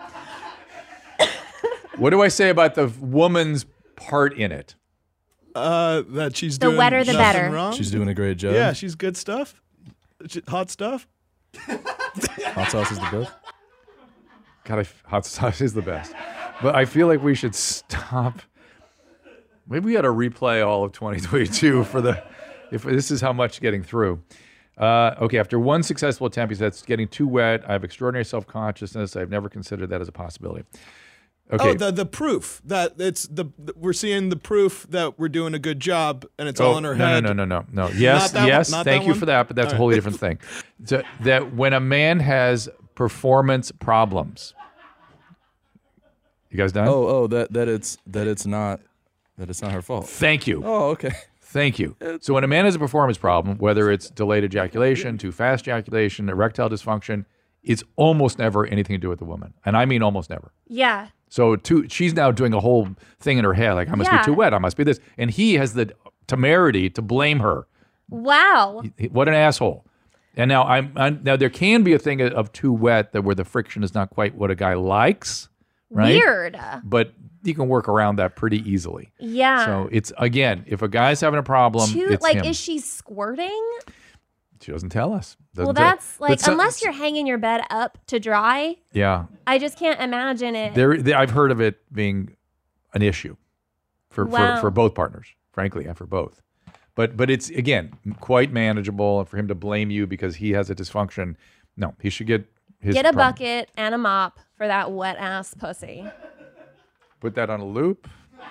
A: What do I say about the woman's part in it?
D: Uh, that she's
B: The
D: doing
B: wetter the
D: nothing
B: better.
D: wrong.
C: She's doing a great job.
D: Yeah, she's good stuff. She- Hot stuff.
C: Hot sauce is the best.
A: God, I, hot sauce is the best. But I feel like we should stop. Maybe we got to replay all of twenty twenty-two for the, if this is how much getting through. Uh, okay, after one successful attempt, he said, it's getting too wet. I have extraordinary self-consciousness. I've never considered that as a possibility. Okay.
D: Oh, the the proof that it's the, the we're seeing the proof that we're doing a good job, and it's
A: Oh,
D: all in her
A: no,
D: head.
A: No, no, no, no, no. Yes,
D: Not that
A: yes.
D: one? Not
A: Thank
D: that
A: you
D: one?
A: for that, but that's a
D: All
A: wholly
D: right.
A: different thing. So that when a man has performance problems, you guys done?
C: Oh, oh, that that it's that it's not that it's not her fault.
A: Thank you.
C: Oh, okay.
A: Thank you. So when a man has a performance problem, whether it's delayed ejaculation, too fast ejaculation, erectile dysfunction, it's almost never anything to do with the woman. And I mean almost never.
B: Yeah.
A: So too, she's now doing a whole thing in her head, like, I must
B: Yeah.
A: be too wet, I must be this. And he has the temerity to blame her.
B: Wow.
A: He- What an asshole. And now I'm, I'm now there can be a thing of too wet that where the friction is not quite what a guy likes, right?
B: Weird.
A: But you can work around that pretty easily.
B: Yeah.
A: So it's again, if a guy's having a problem,
B: Too,
A: it's
B: like,
A: him.
B: is she squirting?
A: She doesn't tell us. Doesn't
B: Well,
A: tell-
B: that's
A: but
B: like,
A: some-
B: unless you're hanging your bed up to dry,
A: yeah.
B: I just can't imagine it.
A: There, there, I've heard of it being an issue for,
B: Wow.
A: for for both partners. Frankly, and for both. But but it's again quite manageable, and for him to blame you because he has a dysfunction, no, he should get his
B: Get a
A: problem.
B: bucket and a mop for that wet ass pussy.
A: Put that on a loop.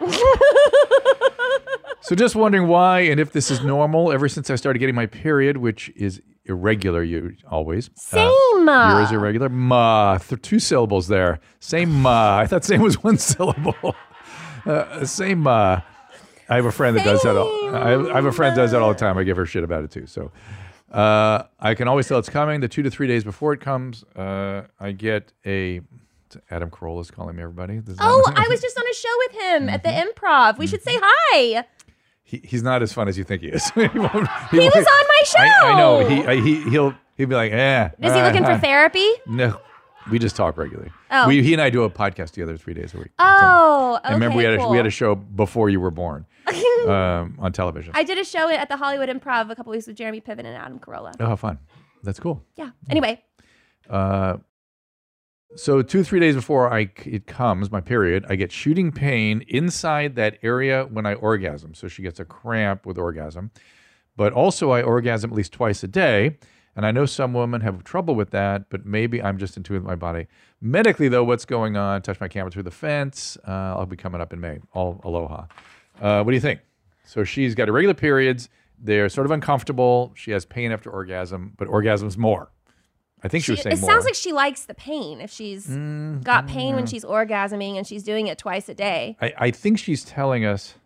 A: So just wondering why and if this is normal. Ever since I started getting my period, which is irregular, you always.
B: Same.
A: Uh, yours irregular. Ma, th- two syllables there. Same ma. I thought same was one syllable. Uh, same ma. I have a friend that does that. All, I, I have a friend that does that all the time. I give her shit about it too. So uh, I can always tell it's coming. The two to three days before it comes, uh, I get a. Adam Carolla's calling me. Everybody. This is
B: Oh,
A: not-
B: I was just on a show with him at the
A: Mm-hmm.
B: Improv. We should say hi.
A: He, he's not as fun as you think he is. he, won't,
B: He was on my show.
A: I, I know. He I, he he'll he'll be like, eh.
B: Is he
A: uh,
B: looking
A: uh,
B: for therapy?
A: No, we just talk regularly.
B: Oh.
A: We, he and I do a podcast together three days a week.
B: Oh, okay.
A: and remember, we had a,
B: cool.
A: we had a show before you were born um, on television.
B: I did a show at the Hollywood Improv a couple weeks with Jeremy Piven and Adam Carolla.
A: oh, how fun! That's cool.
B: Yeah. Anyway,
A: Uh, so two three days before I it comes my period, I get shooting pain inside that area when I orgasm. So she gets a cramp with orgasm, but also I orgasm at least twice a day. And I know some women have trouble with that, but maybe I'm just in tune with my body. Medically, though, what's going on? Touch my camera through the fence. Uh, I'll be coming up in May. All aloha. Uh, what do you think? So she's got irregular periods. They're sort of uncomfortable. She has pain after orgasm, but orgasms more. I think she,
B: she,
A: was saying
B: it
A: more.
B: sounds like she likes the pain. If she's
A: Mm,
B: got pain when she's orgasming and she's doing it twice a day.
A: I, I think she's telling us.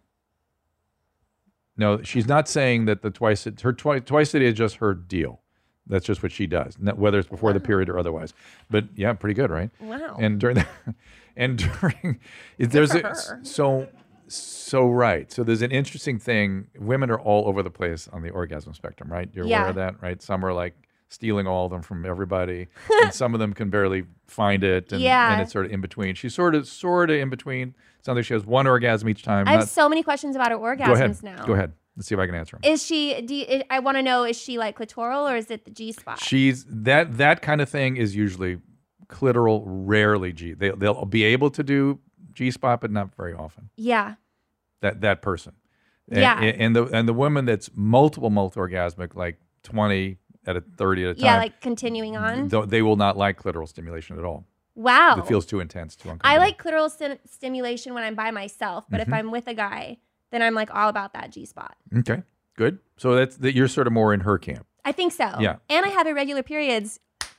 A: No, she's not saying that the twice her twice twice a day is just her deal. That's just what she does, not- whether it's before the period or otherwise. But yeah, pretty good, right?
B: Wow.
A: And during the, and during there's
B: for
A: a,
B: her.
A: so so right. So there's an interesting thing. Women are all over the place on the orgasm spectrum, right? You're aware
B: Yeah.
A: of that, right? Some are like stealing all of them from everybody, and some of them can barely find it, and,
B: Yeah.
A: and it's sort of in between. She's sort of sort of in between. Sounds like she has one orgasm each time.
B: I have
A: Not-
B: so many questions about her orgasms
A: go ahead.
B: now.
A: Go ahead. Let's see if I can answer them.
B: Is she? Do you, I want to know? Is she like clitoral or is it the G spot?
A: She's that that kind of thing is usually clitoral, rarely G. They they'll be able to do G spot, but not very often.
B: yeah.
A: That that person. And,
B: Yeah.
A: And the and the woman that's multiple multi orgasmic, like twenty at a thirty at a time.
B: Yeah, like continuing on.
A: th- they will not like clitoral stimulation at all.
B: Wow.
A: It feels too intense, too uncomfortable.
B: I like clitoral sti- stimulation when I'm by myself, but
A: Mm-hmm.
B: if I'm with a guy, then I'm like all about that G spot.
A: Okay, good. So that's that. You're sort of more in her camp.
B: I think so.
A: Yeah.
B: And I have irregular periods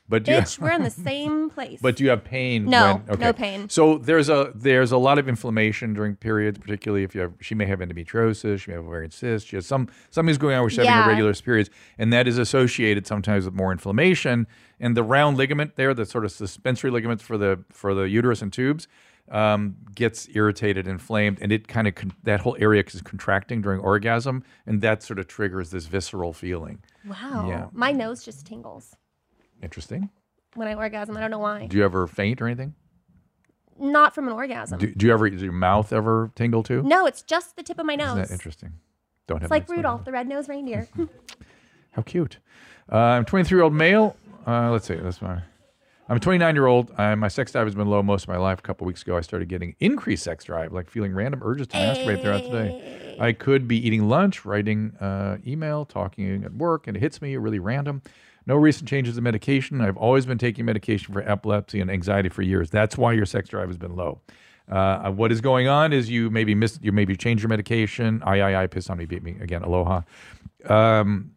A: But do you,
B: Bitch, we're in the same place.
A: but do you have pain?
B: No,
A: when, okay.
B: no pain.
A: So there's a there's a lot of inflammation during periods, particularly if you have. She may have endometriosis. She may have ovarian cyst. She has some something's going on where she's having
B: Yeah.
A: irregular periods, and that is associated sometimes with more inflammation. And the round ligament there, the sort of suspensory ligaments for the for the uterus and tubes, um, gets irritated, inflamed, and it kind of con- that whole area is contracting during orgasm, and that sort of triggers this visceral feeling.
B: Wow.
A: Yeah.
B: My nose just tingles
A: Interesting.
B: when I orgasm. I don't know why.
A: Do you ever faint or anything?
B: Not from an orgasm.
A: Do, do you ever? Does your mouth ever tingle too?
B: No, it's just the tip of my nose.
A: Isn't that interesting? Don't have
B: It's like
A: that
B: Rudolph, the red-nosed reindeer.
A: How cute. Uh, I'm a twenty-three-year-old male. Uh, let's see. That's my. I'm a twenty-nine-year-old. Uh, my sex drive has been low most of my life. A couple weeks ago, I started getting increased sex drive, like feeling random urges to masturbate throughout the day. I could be eating lunch, writing uh, email, talking at work, and it hits me really random. No recent changes in medication. I've always been taking medication for epilepsy and anxiety for years. That's why your sex drive has been low. Uh, what is going on is you maybe missed, you maybe changed your medication. I, I, I, piss on me, beat me. Again, aloha. Um,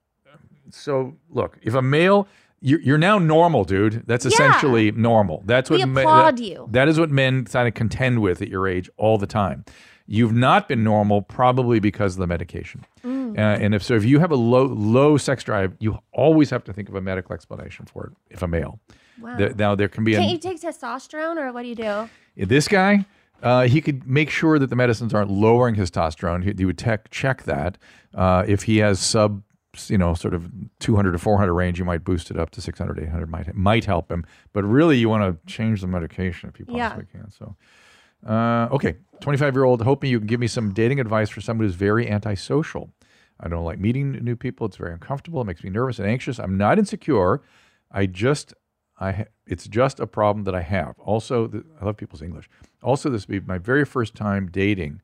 A: so look, if a male, you're, you're now normal, dude. That's essentially normal. That's what
B: We
A: me-
B: applaud
A: that-
B: you.
A: That is what men kind of contend with at your age all the time. You've not been normal probably because of the medication.
B: Mm.
A: Uh, and if so, if you have a low low sex drive, you always have to think of a medical explanation for it. If a male,
B: Wow.
A: There- now there can be
B: Can't
A: a,
B: you take testosterone, or what do you do?
A: this guy. Uh, he could make sure that the medicines aren't lowering his testosterone. He, he would tech, check that. Uh, if he has sub, you know, sort of two hundred to four hundred range, you might boost it up to six hundred, eight hundred. Might might help him. But really, you want to change the medication if you possibly
B: Yeah.
A: can. So, uh, okay, twenty-five-year-old, hoping you can give me some dating advice for somebody who's very antisocial. I don't like meeting new people. It's very uncomfortable. It makes me nervous and anxious. I'm not insecure. I just, I, ha- it's just a problem that I have. Also, the, I love people's English. Also, this will be my very first time dating.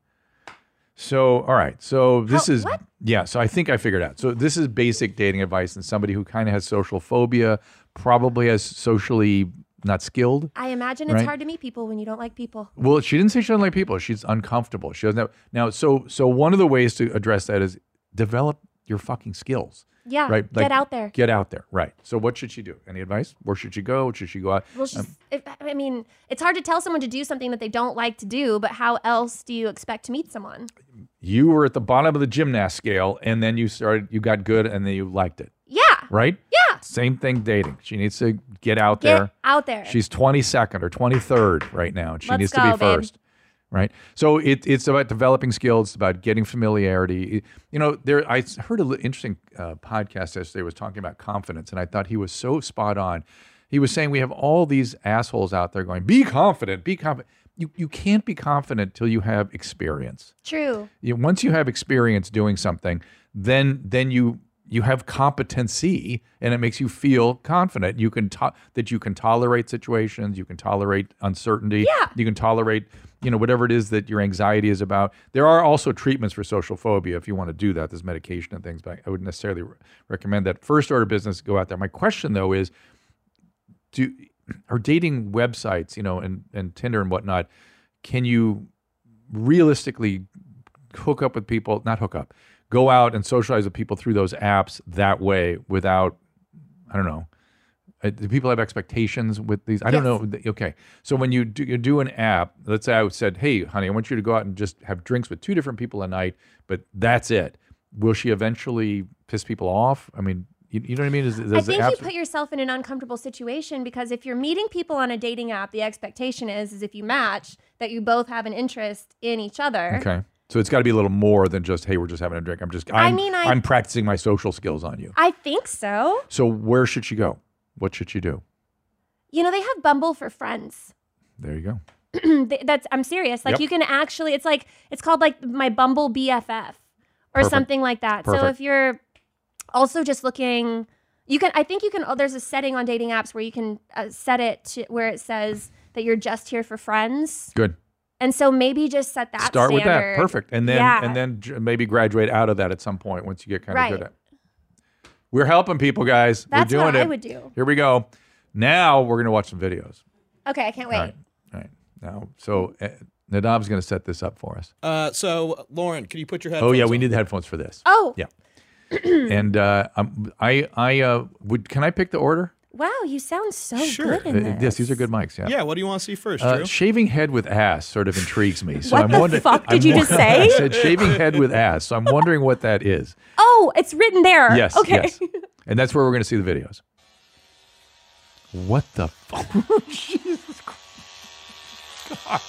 A: So, all right. So this
B: How-
A: is,
B: what?
A: yeah. So I think I figured out. So this is basic dating advice, and somebody who kind of has social phobia, probably has socially not skilled.
B: I imagine it's
A: Right.
B: hard to meet people when you don't like people.
A: Well, she didn't say she doesn't like people. She's uncomfortable. She doesn't have, now. So, so one of the ways to address that is develop your fucking skills.
B: Yeah.
A: Right.
B: Get out there.
A: Get out there. Right. So what should she do? Any advice? Where should she go? Should she go out?
B: Well, she's, if, I mean, it's hard to tell someone to do something that they don't like to do, but how else do you expect to meet someone?
A: You were at the bottom of the gymnast scale, and then you started, you got good, and then you liked it.
B: Yeah.
A: Right?
B: Yeah.
A: Same thing dating. She needs to get out
B: Get
A: there.
B: out there.
A: She's twenty-second or twenty-third right now, and she
B: Let's
A: needs to
B: go,
A: be
B: babe.
A: first. Right. So it, it's about developing skills. It's about getting familiarity. You know, there. I heard an interesting uh, podcast yesterday was talking about confidence, and I thought he was so spot on. He was saying we have all these assholes out there going, "Be confident, be confident." You you can't be confident till you have experience.
B: True.
A: You, once you have experience doing something, then then you you have competency, and it makes you feel confident. You can to- that you can tolerate situations, you can tolerate uncertainty,
B: Yeah.
A: you can tolerate you know whatever it is that your anxiety is about. There are also treatments for social phobia if you want to do that. There's medication and things, but I wouldn't necessarily re- recommend that. First order business, go out there. My question though is, do are dating websites, you know, and, and Tinder and whatnot, can you realistically hook up with people, not hook up, go out and socialize with people through those apps that way without, I don't know, uh, do people have expectations with these? I don't know. Okay. So when you do, you do an app, let's say I said, hey, honey, I want you to go out and just have drinks with two different people a night, but that's it. Will she eventually piss people off? I mean, you, you know what I mean? Is, is
B: I
A: the
B: think
A: apps-
B: you put yourself in an uncomfortable situation because if you're meeting people on a dating app, the expectation is, is if you match, that you both have an interest in each other.
A: Okay. So it's got to be a little more than just, hey, we're just having a drink. I'm just, I'm,
B: mean, I-
A: I'm practicing my social skills on you.
B: I think so.
A: So where should she go? What should she do?
B: You know, they have Bumble for friends.
A: There you go.
B: They- That's I'm serious. Like
A: Yep.
B: you can actually, it's like it's called like my Bumble B F F or
A: Perfect.
B: something like that. So
A: Perfect.
B: if you're also just looking, you can. I think you can. Oh, there's a setting on dating apps where you can uh, set it to where it says that you're just here for friends.
A: Good.
B: And so maybe just set that
A: Start with that.
B: standard.
A: Perfect. And then
B: Yeah.
A: and then j- maybe graduate out of that at some point once you get kind of
B: Right.
A: good at it. We're helping people, guys.
B: That's
A: we're doing
B: what
A: it.
B: I would do.
A: Here we go. Now we're going to watch some videos.
B: Okay, I can't wait.
A: All right. All right. Now, so uh, Nadav's going to set this up for us.
D: Uh, so, Lauren, can you put your headphones
A: Oh, yeah. We
D: on?
A: need the headphones for this.
B: Oh,
A: Yeah. and uh, um, I, I uh, would. Can I pick the order?
B: Wow, you sound so
D: Sure.
B: good in
A: Uh,
B: this.
A: yes, these are good mics. Yeah.
D: Yeah, what do you want to see first,
A: Uh,
D: Drew?
A: shaving head with ass sort of intrigues me. So
B: What
A: I'm
B: the
A: wondering,
B: fuck did
A: I'm
B: you just
A: won-
B: say?
A: I said shaving head with ass. So I'm wondering what that is.
B: Oh, it's written there.
A: Yes.
B: Okay.
A: Yes. And that's where we're going to see the videos. What the fuck? Jesus Christ. God.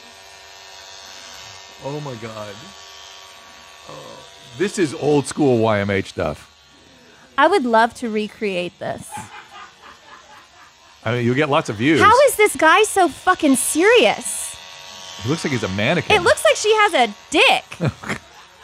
A: Oh my God. Oh, this is old school Y M H stuff.
B: I would love to recreate this.
A: I mean, you'll get lots of views.
B: How is this guy so fucking serious?
A: He looks like he's a mannequin.
B: It looks like she has a dick.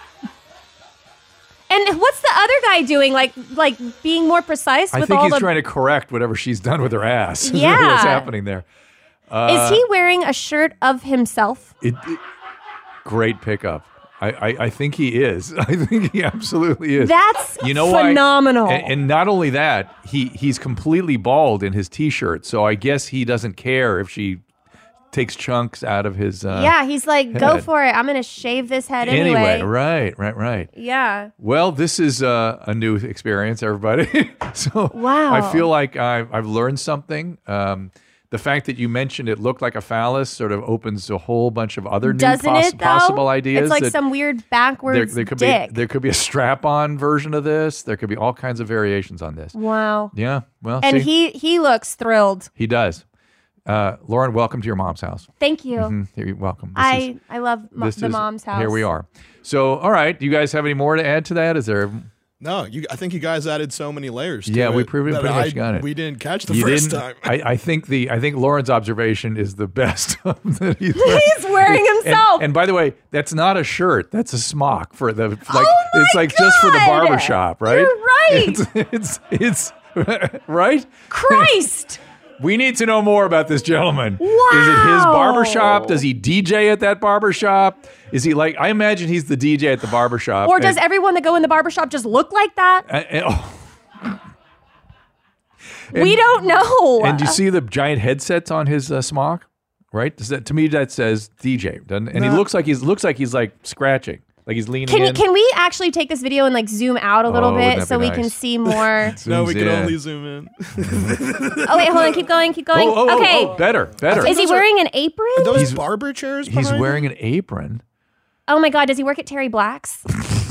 B: And what's the other guy doing? Like, like being more precise
A: I
B: with
A: think
B: all
A: he's
B: the.
A: trying to correct whatever she's done with her ass. Is really
B: Yeah.
A: what's happening there.
B: Is he wearing a shirt of himself?
A: It, it- great pickup. I, I, I think he is. I think he absolutely is.
B: That's
A: you know why?
B: phenomenal.
A: And, and not only that, he he's completely bald in his t-shirt. So I guess he doesn't care if she takes chunks out of his. Uh,
B: yeah, he's like, go
A: head.
B: for it. I'm gonna shave this head
A: Anyway,
B: anyway.
A: right, right, right.
B: Yeah.
A: Well, this is uh, a new experience, everybody. so
B: Wow.
A: I feel like I've, I've learned something. Um, the fact that you mentioned it looked like a phallus sort of opens a whole bunch of other new
B: Doesn't
A: poss-
B: it though?
A: possible ideas.
B: It's like
A: that
B: some weird
A: there,
B: backwards
A: there could
B: dick.
A: be there could be a strap-on version of this. There could be all kinds of variations on this.
B: Wow.
A: Yeah, well,
B: And
A: see,
B: he he looks thrilled.
A: he does. Uh, Lauren, welcome to your mom's house.
B: Thank you.
A: Mhm, here you- welcome. This
B: I
A: is-
B: I love mo-
A: this
B: the
A: is-
B: mom's house.
A: Here we are. So, all right, do you guys have any more to add to that? Is there?
D: No, you, I think you guys added so many layers. To
A: Yeah, we
D: it
A: pretty-
D: that
A: pretty much
D: I-
A: got it.
D: We didn't catch the
A: You
D: first
A: didn't-
D: time.
A: I, I think the I think Lauren's observation is the best. that he's, wearing.
B: He's wearing
A: And-
B: himself.
A: And, by the way, that's not a shirt. That's a smock for the like.
B: Oh my
A: it's like just for the
B: God!
A: barber shop, right?
B: You're right.
A: It's it's, it's right.
B: Christ.
A: We need to know more about this gentleman. Is it his
B: Wow.
A: barber shop? Does he D J at that barber shop? Is he like? I imagine he's the D J at the barber shop.
B: Or does
A: and-
B: everyone that go in the barbershop just look like that?
A: and- and- oh.
B: we don't know.
A: And do you see the giant headsets on his uh, smock? Right? Does that, to me, that says D J. Doesn't, and he
D: No.
A: looks like he's looks like he's like scratching, like he's leaning
B: Can
A: in.
B: you, can we actually take this video and like zoom out a little
A: Oh, wouldn't
B: bit
A: that
B: so
A: be
B: we can
A: nice?
B: see more?
D: no,
A: Zooms
D: we can
A: in.
D: only zoom in.
B: Oh wait, hold on, keep going, keep going.
A: Oh, oh, oh,
B: okay.
A: oh, better, better.
B: Is he
D: Those are-
B: wearing an apron?
D: Are those
A: He's-
D: barber chairs?
A: He's
D: behind
A: wearing
D: him?
A: an apron.
B: Oh my god, does he work at Terry Black's?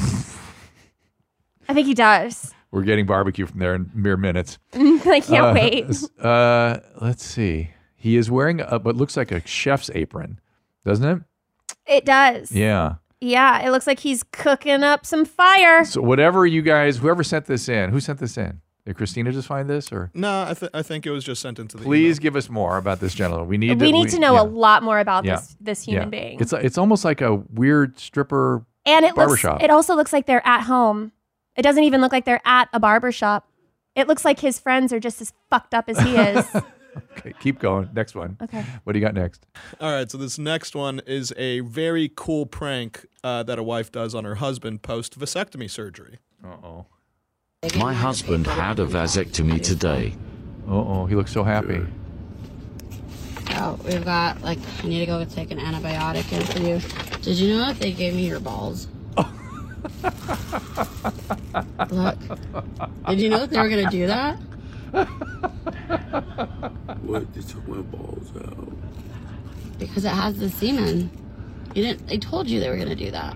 B: I think he does.
A: We're getting barbecue from there in mere minutes.
B: I can't
A: Uh,
B: wait.
A: s- Uh, let's see. He is wearing a, what looks like a chef's apron, doesn't it?
B: It does.
A: Yeah.
B: Yeah, it looks like he's cooking up some fire.
A: So whatever you guys, whoever sent this in, who sent this in? Did Christina just find this, or
D: No, I, th- I think it was just sent into the
A: please
D: email.
A: give us more about this gentleman. We need
B: We
A: to,
B: need to know
A: yeah.
B: a lot more about
A: Yeah.
B: this this human
A: Yeah.
B: being.
A: It's it's almost like a weird stripper.
B: and it looks
A: barbershop.
B: it also looks like they're at home. It doesn't even look like they're at a barbershop. It looks like his friends are just as fucked up as he is.
A: Okay, keep going. Next one.
B: Okay.
A: What do you got next?
D: All right, so this next one is a very cool prank uh, that a wife does on her husband post vasectomy surgery.
A: Uh oh.
E: My husband had a vasectomy today.
A: Uh oh. He looks so happy.
F: Oh, we've got, like, I need to go take an antibiotic in for you. Did you know that they gave me your balls? Look. Did you know that they were going to do that?
G: What? They took my balls out.
F: Because it has the semen. You didn't, they told you they were going to do that.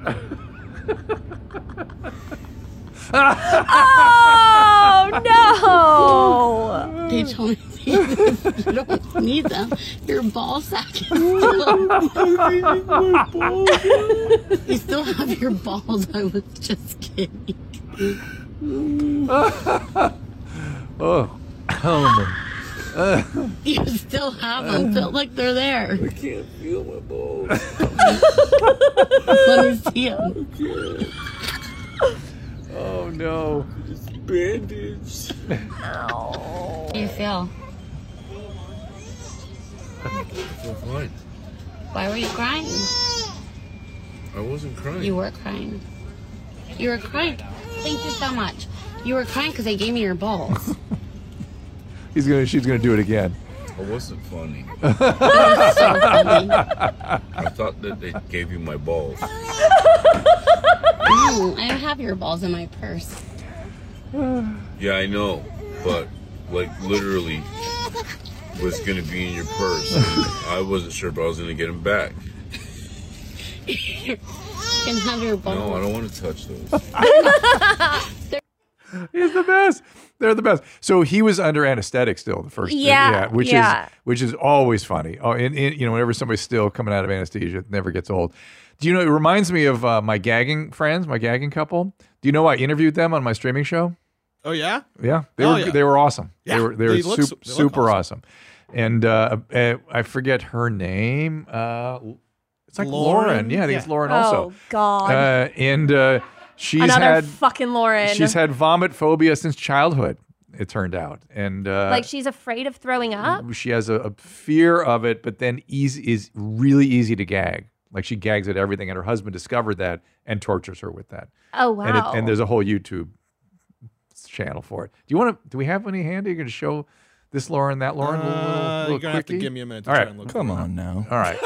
B: Oh no!
F: They told me you don't need them. Your ball sack is still... You still have your balls. I was just kidding.
A: Oh. Oh my.
F: You still have them. Feel like they're there.
G: I can't feel my balls.
F: Let me see them.
A: Oh no.
G: It's bandaged.
F: How do you feel?
G: I feel fine.
F: Why were you crying?
G: I wasn't crying.
F: You were crying. You were crying. Thank you so much. You were crying because they gave me your balls.
A: He's gonna. She's gonna do it again.
G: I wasn't funny.
F: So funny.
G: I thought that they gave you my balls.
F: No, I have your balls in my purse.
G: Yeah, I know, but like literally was gonna be in your purse. And I wasn't sure if I was gonna get them back.
F: Can have your balls.
G: No, I don't want to touch those.
A: He's the best. They're the best. So he was under anesthetic still the first.
B: Yeah,
A: which
B: yeah.
A: is which is always funny. Oh, and, and you know, whenever somebody's still coming out of anesthesia, it never gets old. Do you know? It reminds me of uh, my gagging friends, my gagging couple. Do you know I interviewed them on my streaming show?
D: Oh yeah.
A: Yeah, they
D: Oh,
A: were
D: yeah.
A: they were awesome.
D: Yeah,
A: They were they were
D: they look
A: sup-
D: su- they look
A: super
D: awesome.
A: awesome. And uh, uh, I forget her name. Uh, it's like Lauren.
D: Lauren?
A: Yeah, I think
D: Yeah.
A: it's Lauren
B: Oh
A: also.
B: God.
A: Uh, and uh, she's
B: Another
A: had
B: fucking Lauren.
A: she's had vomit phobia since childhood. It turned out, and uh,
B: like she's afraid of throwing up.
A: she has a, a fear of it, but then easy is really easy to gag. Like she gags at everything, and her husband discovered that and tortures her with that.
B: Oh wow.
A: And, it, and there's a whole YouTube channel for it. Do you want to? Do we have any handy? You're going to show this Lauren, that Lauren, little, little,
D: Uh,
A: little
D: you're gonna have to
A: quickie?
D: give me a minute to
A: All
D: try
A: right.
D: and look.
C: Come
D: for it.
C: on now.
A: All right.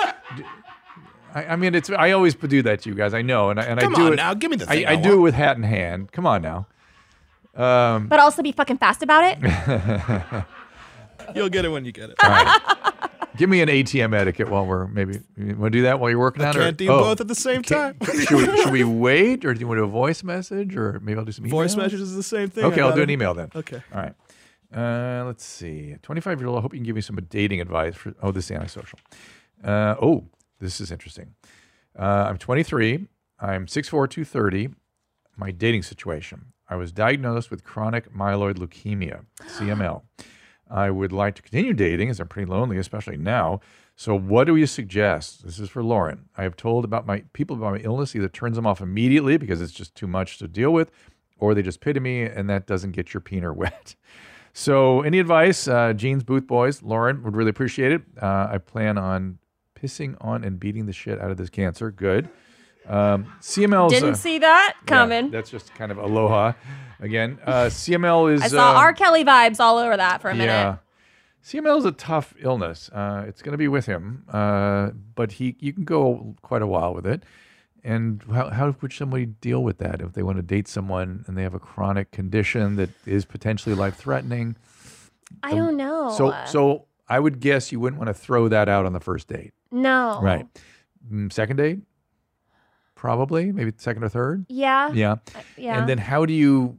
A: I, I mean, it's. I always do that to you guys. I know, and I, and
D: Come
A: I do
D: on
A: it.
D: now, give me the thing.
A: I, I
D: I
A: do it
D: want.
A: with hat in hand. Come on now. Um,
B: but also be fucking fast about it.
D: You'll get it when you get it.
A: all right. Give me an A T M etiquette while we're maybe. You want to do that while you're working
D: I
A: on it?
D: can't do
A: Oh.
D: both at the same time.
A: should, we, should we wait, or do you want to do a voice message, or maybe I'll do some emails?
D: Voice messages is the same thing.
A: Okay,
D: I
A: I'll
D: got
A: do
D: it.
A: an email then.
D: Okay.
A: All right. Uh, let's see. twenty-five-year-old, I hope you can give me some dating advice. For, oh, this is antisocial. Uh, oh, this is interesting. Uh, I'm twenty-three. I'm six foot four, two thirty. My dating situation. I was diagnosed with chronic myeloid leukemia, C M L. I would like to continue dating as I'm pretty lonely, especially now. So what do you suggest? This is for Lauren. I have told about my people about my illness either turns them off immediately because it's just too much to deal with, or they just pity me, and that doesn't get your peener wet. So any advice, uh, Jeans Booth Boys, Lauren, would really appreciate it. Uh, I plan on pissing on and beating the shit out of this cancer. Good. Um, C M L's...
B: Didn't
A: uh,
B: see that
A: yeah,
B: coming.
A: that's just kind of aloha. Again, uh, C M L is...
B: I saw
A: uh,
B: R. Kelly vibes all over that for a minute.
A: Yeah. C M L is a tough illness. Uh, it's going to be with him, uh, but he you can go quite a while with it. And how, how would somebody deal with that if they want to date someone and they have a chronic condition that is potentially life-threatening?
B: I don't know.
A: So, so I would guess you wouldn't want to throw that out on the first date,
B: no.
A: right? Mm, second date, probably, maybe second or third.
B: Yeah.
A: Yeah.
B: Yeah.
A: And then how do you?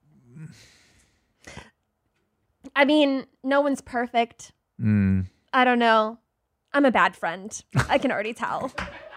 B: I mean, no one's perfect.
A: Mm,
B: I don't know. I'm a bad friend. I can already tell.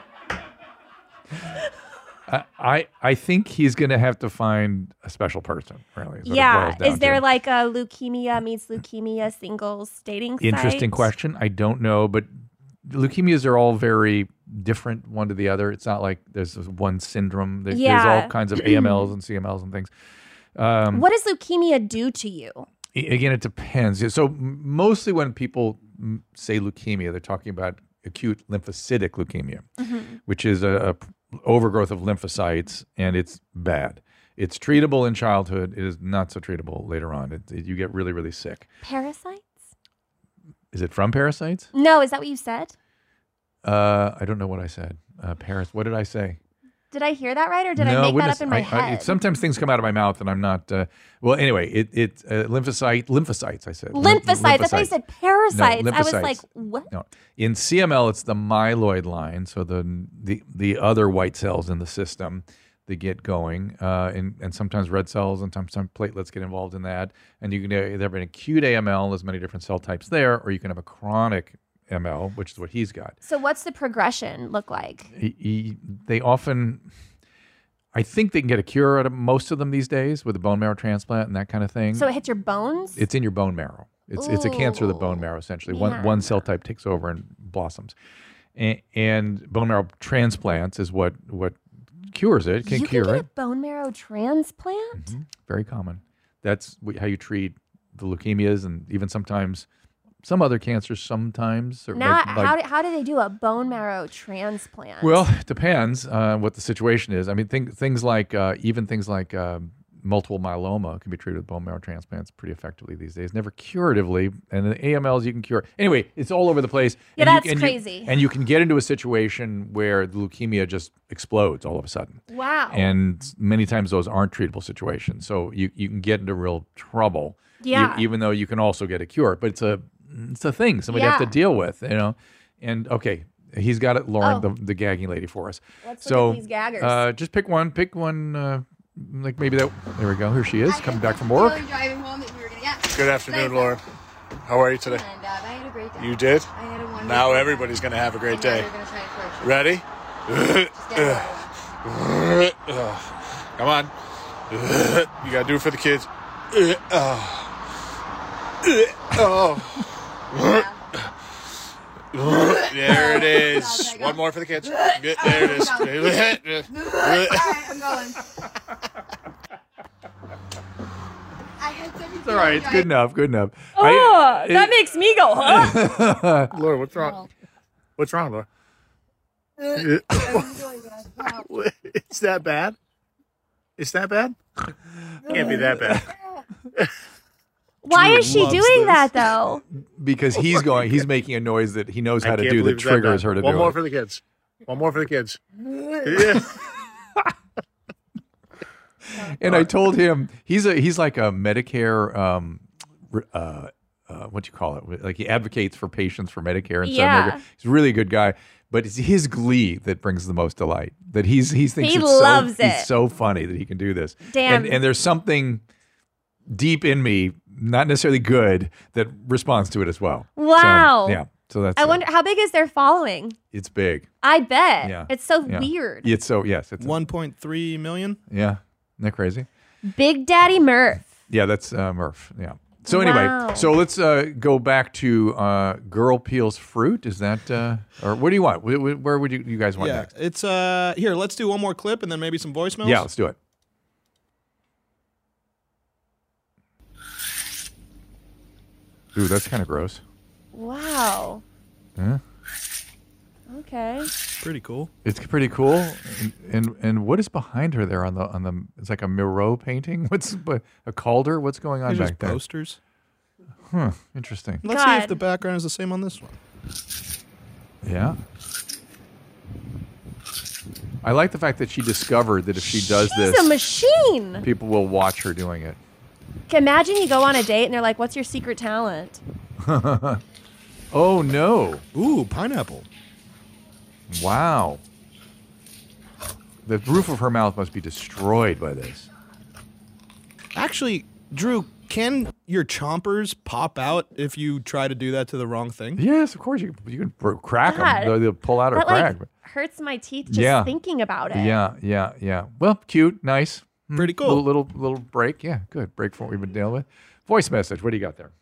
A: I, I I think he's going to have to find a special person. Really, is what it
B: Yeah.
A: boils down
B: Is there
A: to.
B: like a leukemia meets leukemia singles dating site?
A: Interesting question. I don't know, but leukemias are all very different one to the other. It's not like there's this one syndrome. There- There's
B: Yeah.
A: all kinds of A M Ls and C M Ls and things. Um,
B: What does leukemia do to you?
A: a- Again, it depends. So m- mostly when people mm, say leukemia, they're talking about acute lymphocytic leukemia, which is a, a p- overgrowth of lymphocytes, and it's bad. It's treatable in childhood. It is not so treatable later on. It, it- you get really, really sick.
B: Parasites?
A: Is it from parasites?
B: No, is that what you said?
A: Uh, I don't know what I said. Uh, Paris. What did I say?
B: Did I hear that right, or did
A: no,
B: I make that
A: witness-
B: up in my
A: I- I-
B: head?
A: sometimes things come out of my mouth, and I'm not. Uh, well, anyway, it it uh, lymphocyte lymphocytes. I said Lymph-
B: lymphocytes. That's why I said parasites.
A: No,
B: I was like,
A: lymphocytes.
B: what?
A: No, in C M L, it's the myeloid line, so the the the other white cells in the system that get going, uh, and and sometimes red cells, and sometimes platelets get involved in that. And you can either have an acute A M L, there's many different cell types there, or you can have a chronic M L, which is what he's got.
B: So what's the progression look like?
A: He, he, they often, I think they can get a cure out of most of them these days with a bone marrow transplant and that kind of thing.
B: So it hits your bones?
A: It's in your bone marrow. It's it's a cancer of the bone marrow essentially. One one cell type takes over and blossoms, and, and bone marrow transplants is what what cures it. Can
B: you
A: cure
B: can get
A: it.
B: a bone marrow transplant?
A: Mhm. Very common. That's wh- how you treat the leukemias and even sometimes some other cancers. Sometimes or
B: Now,
A: like- like-
B: how, do, how do they do a bone marrow transplant?
A: Well, it depends uh, what the situation is. I mean, think, things like uh, even things like um, multiple myeloma can be treated with bone marrow transplants pretty effectively these days. Never curatively, and the A M Ls you can cure. Anyway, it's all over the place.
B: Yeah,
A: and you-
B: that's
A: and you-
B: crazy.
A: and you can get into a situation where the leukemia just explodes all of a sudden.
B: wow.
A: And many times those aren't treatable situations. So you, you can get into real trouble.
B: Yeah.
A: E- even though you can also get a cure, but it's a it's a thing somebody has to
B: Yeah.
A: deal with, you know. And okay, he's got it, Lauren,
B: Oh.
A: the, the gagging lady for us.
B: Let's
A: so
B: look at these gaggers.
A: Uh, just pick one. Pick one. Uh, like maybe that. There we go. Here she is, coming back from work.
F: Driving home that we were gonna get.
H: Good afternoon, Laura. How are you today?
F: And uh, I had a great day.
H: You did?
F: I had a wonderful
H: Now
F: day.
H: everybody's going to have a great
F: And now
H: day.
F: they're gonna try and torture you.
H: Ready?
F: Just get it over.
H: Come on. You got to do it for the kids. Oh. There it is. One more for the kids. There it is.
F: Alright, I'm going.
A: It's all right. It's good enough. Good enough.
B: Oh,
A: I-
B: that
A: it-
B: makes me go, huh?
H: Laura, what's wrong? What's wrong, Laura? It's that bad? It's that bad? Can't be that bad.
B: Why
D: Drew
B: is she
D: loves
B: doing
D: this.
B: that though?
A: because he's going. He's making a noise that he knows how
H: I
A: to
H: can't
A: do that
H: believe it's that
A: triggers
H: bad.
A: her to
H: One
A: do
H: more
A: it.
H: for the kids. One more for the kids. Yeah.
A: And I told him he's a he's like a Medicare um r- uh, uh what do you call it, like he advocates for patients for Medicare and
B: Yeah.
A: stuff. He's a really good guy, but it's his glee that brings the most delight. That he's he's thinks
B: He
A: it's
B: loves
A: so,
B: it.
A: He's so funny that he can do this.
B: Damn.
A: And, and there's something deep in me, not necessarily good, that responds to it as well. So,
B: Wow.
A: yeah. So that's
B: I
A: uh,
B: wonder how big is their following?
A: it's big.
B: I bet.
A: Yeah.
B: It's so
A: Yeah.
B: weird.
A: It's so yes. It's
D: one point three million.
A: yeah. Isn't that crazy?
B: Big Daddy Murph.
A: Yeah, that's uh, Murph. Yeah. So anyway,
B: Wow.
A: so let's uh, go back to uh, Girl Peels Fruit. Is that uh, or what do you want? Where, where would you, you guys want
D: Yeah,
A: next?
D: it's uh here. Let's do one more clip and then maybe some voicemails.
A: Yeah, let's do it. Ooh, that's kind of gross.
B: Wow.
A: Yeah.
B: Okay.
D: Pretty cool.
A: It's pretty cool. And, and and what is behind her there on the on the? It's like a Miro painting. What's a Calder? What's going on
D: These are
A: back
D: just
A: there?
D: posters.
A: Huh. Interesting.
D: Let's see if
B: God.
D: the background is the same on this one.
A: Yeah. I like the fact that she discovered that if she does
B: She's
A: this,
B: a machine.
A: people will watch her doing it.
B: Imagine you go on a date and they're like, "What's your secret talent?"
A: Oh no!
D: Ooh, pineapple.
A: Wow. The roof of her mouth must be destroyed by this.
D: Actually, Drew, can your chompers pop out if you try to do that to the wrong thing?
A: Yes, of course you you can br- crack
B: God.
A: them. They'll, they'll pull out or
B: That
A: crack.
B: like hurts my teeth just
A: Yeah.
B: thinking about it.
A: yeah, yeah, yeah. Well, cute, nice. Hmm,
D: Pretty cool.
A: Little, little little break. Yeah, good break from what we've been dealing with. Voice message. What do you got there?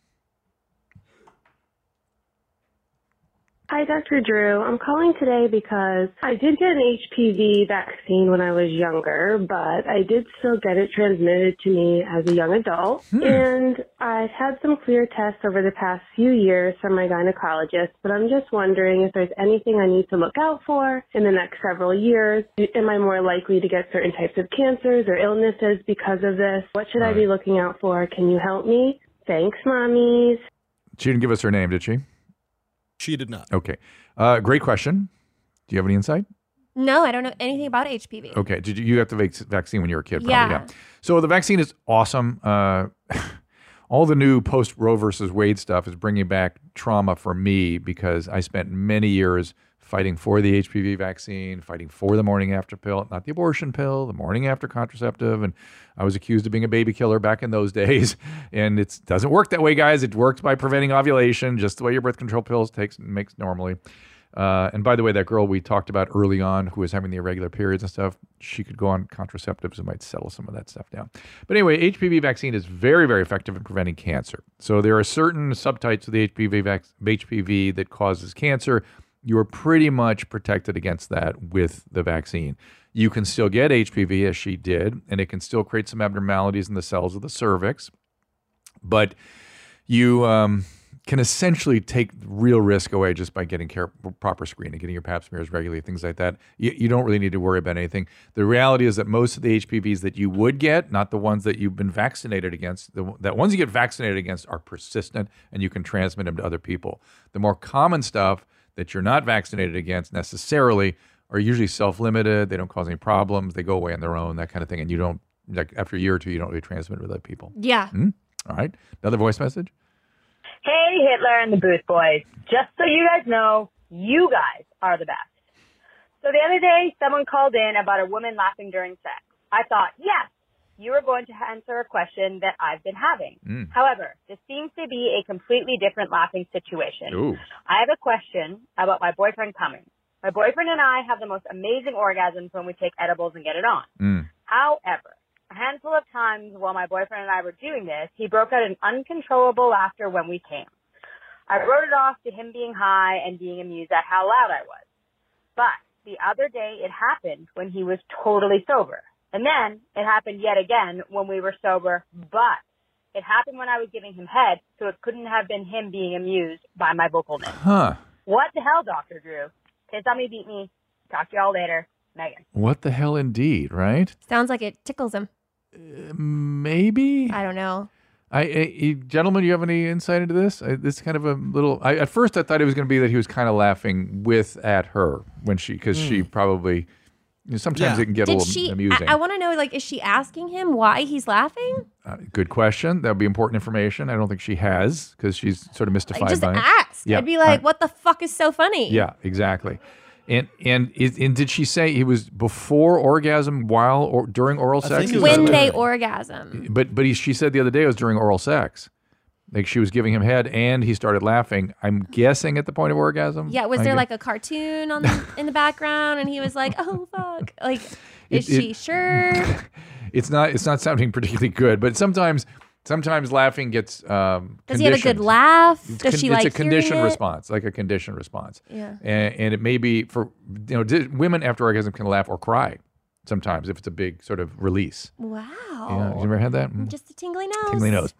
I: Hi, Doctor Drew. I'm calling today because I did get an H P V vaccine when I was younger, but I did still get it transmitted to me as a young adult.
A: Hmm.
I: And I've had some clear tests over the past few years from my gynecologist, but I'm just wondering if there's anything I need to look out for in the next several years. Am I more likely to get certain types of cancers or illnesses because of this? What should I be looking out for? Can you help me? Thanks, mommies.
A: She didn't give us her name, did she?
D: She did not.
A: Okay. Uh, great question. Do you have any insight?
B: No, I don't know anything about H P V.
A: Okay. Did you, you got the vac- vaccine when you were a kid? Probably,
B: Yeah.
A: So the vaccine is awesome. Uh, all the new post Roe versus Wade stuff is bringing back trauma for me because I spent many years fighting for the H P V vaccine, fighting for the morning after pill, not the abortion pill, the morning after contraceptive. And I was accused of being a baby killer back in those days. And it doesn't work that way, guys. It works by preventing ovulation, just the way your birth control pills takes makes normally. Uh, and by the way, that girl we talked about early on who was having the irregular periods and stuff, she could go on contraceptives and might settle some of that stuff down. But anyway, H P V vaccine is very, very effective in preventing cancer. So there are certain subtypes of the H P V, vac- H P V that causes cancer. You are pretty much protected against that with the vaccine. You can still get H P V, as she did, and it can still create some abnormalities in the cells of the cervix. But you um, can essentially take real risk away just by getting care, proper screening, getting your pap smears regularly, things like that. You, you don't really need to worry about anything. The reality is that most of the H P Vs that you would get, not the ones that you've been vaccinated against, the that ones you get vaccinated against are persistent and you can transmit them to other people. The more common stuff that you're not vaccinated against necessarily are usually self-limited. They don't cause any problems. They go away on their own, that kind of thing. And you don't, like after a year or two, you don't really transmit it with other people.
B: Yeah.
A: Hmm? All right. Another voice message.
J: Hey, Hitler and the Booth Boys. Just so you guys know, you guys are the best. So the other day, someone called in about a woman laughing during sex. I thought, yes, you are going to answer a question that I've been having. Mm. However, this seems to be a completely different laughing situation.
A: Ooh.
J: I have a question about my boyfriend coming. My boyfriend and I have the most amazing orgasms when we take edibles and get it on.
A: Mm.
J: However, a handful of times while my boyfriend and I were doing this, he broke out in uncontrollable laughter when we came. I wrote it off to him being high and being amused at how loud I was. But the other day it happened when he was totally sober. And then it happened yet again when we were sober, but it happened when I was giving him head, so it couldn't have been him being amused by my vocalness.
A: Huh.
J: What the hell, Doctor Drew? Piss on me, beat me. Talk to y'all later. Megan.
A: What the hell indeed, right?
B: Sounds like it tickles him.
A: Uh, maybe.
B: I don't know.
A: I, I, gentlemen, you have any insight into this? I, this is kind of a little. I, at first, I thought it was going to be that he was kind of laughing with at her when she, because mm. she probably. You know, sometimes
D: yeah.
A: it can get
B: Did
A: a little
B: she,
A: amusing.
B: I, I want to know, like, is she asking him why he's laughing?
A: Uh, good question. That would be important information. I don't think she has because she's sort of mystified
B: Like, just
A: by it.
B: ask.
A: Yeah.
B: I'd be like,
A: uh,
B: what the fuck is so funny?
A: Yeah, exactly. And and is, and did she say he was before orgasm, while or during oral
D: I
A: sex?
D: think it was
B: When
D: right.
B: they orgasm.
A: But but he, she said the other day it was during oral sex. Like she was giving him head and he started laughing. I'm guessing at the point of orgasm.
B: Yeah, was
A: I
B: there
A: guess.
B: like a cartoon on the, in the background and he was like, oh, fuck. Like, is
A: It- it-
B: she sure?
A: It's not it's not sounding particularly good, but sometimes sometimes laughing gets um
B: Does he have a good
A: conditioned.
B: laugh?
A: It's
B: Does
A: con-
B: she
A: it's
B: like
A: a conditioned
B: hearing it?
A: response, like a conditioned response.
B: Yeah.
A: And, and it may be for you know di- women after orgasm can laugh or cry sometimes if it's a big sort of release.
B: Wow.
A: Yeah, you ever had that? Mm.
B: Just a tingly nose.
A: Tingly nose.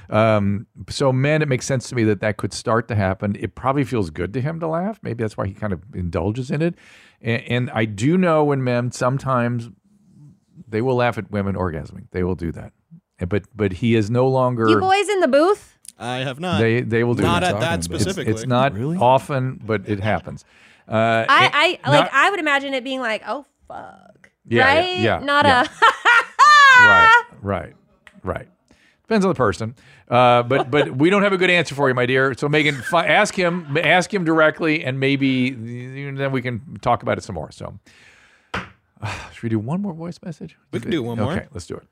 A: Um, so, man, it makes sense to me that that could start to happen. It probably feels good to him to laugh. Maybe that's why he kind of indulges in it. And, and I do know when men sometimes they will laugh at women orgasming. They will do that. But but he is no longer.
B: You boys in the booth?
D: I have not.
A: They they will do
D: not
A: that.
D: at that
A: It's-
D: specifically.
A: It's, not
C: Really?
A: often, but it happens. Uh,
B: I,
A: and
B: I like
A: not-
B: I would imagine it being like, oh fuck.
A: Yeah, yeah,
B: right?
A: yeah,
B: Not
A: yeah.
B: a
A: right, right, right. Depends on the person, uh, but but we don't have a good answer for you, my dear. So Megan, fi- ask him, ask him directly, and maybe uh, then we can talk about it some more. So, uh, should we do one more voice message?
D: We can do one more.
A: Okay, let's do it.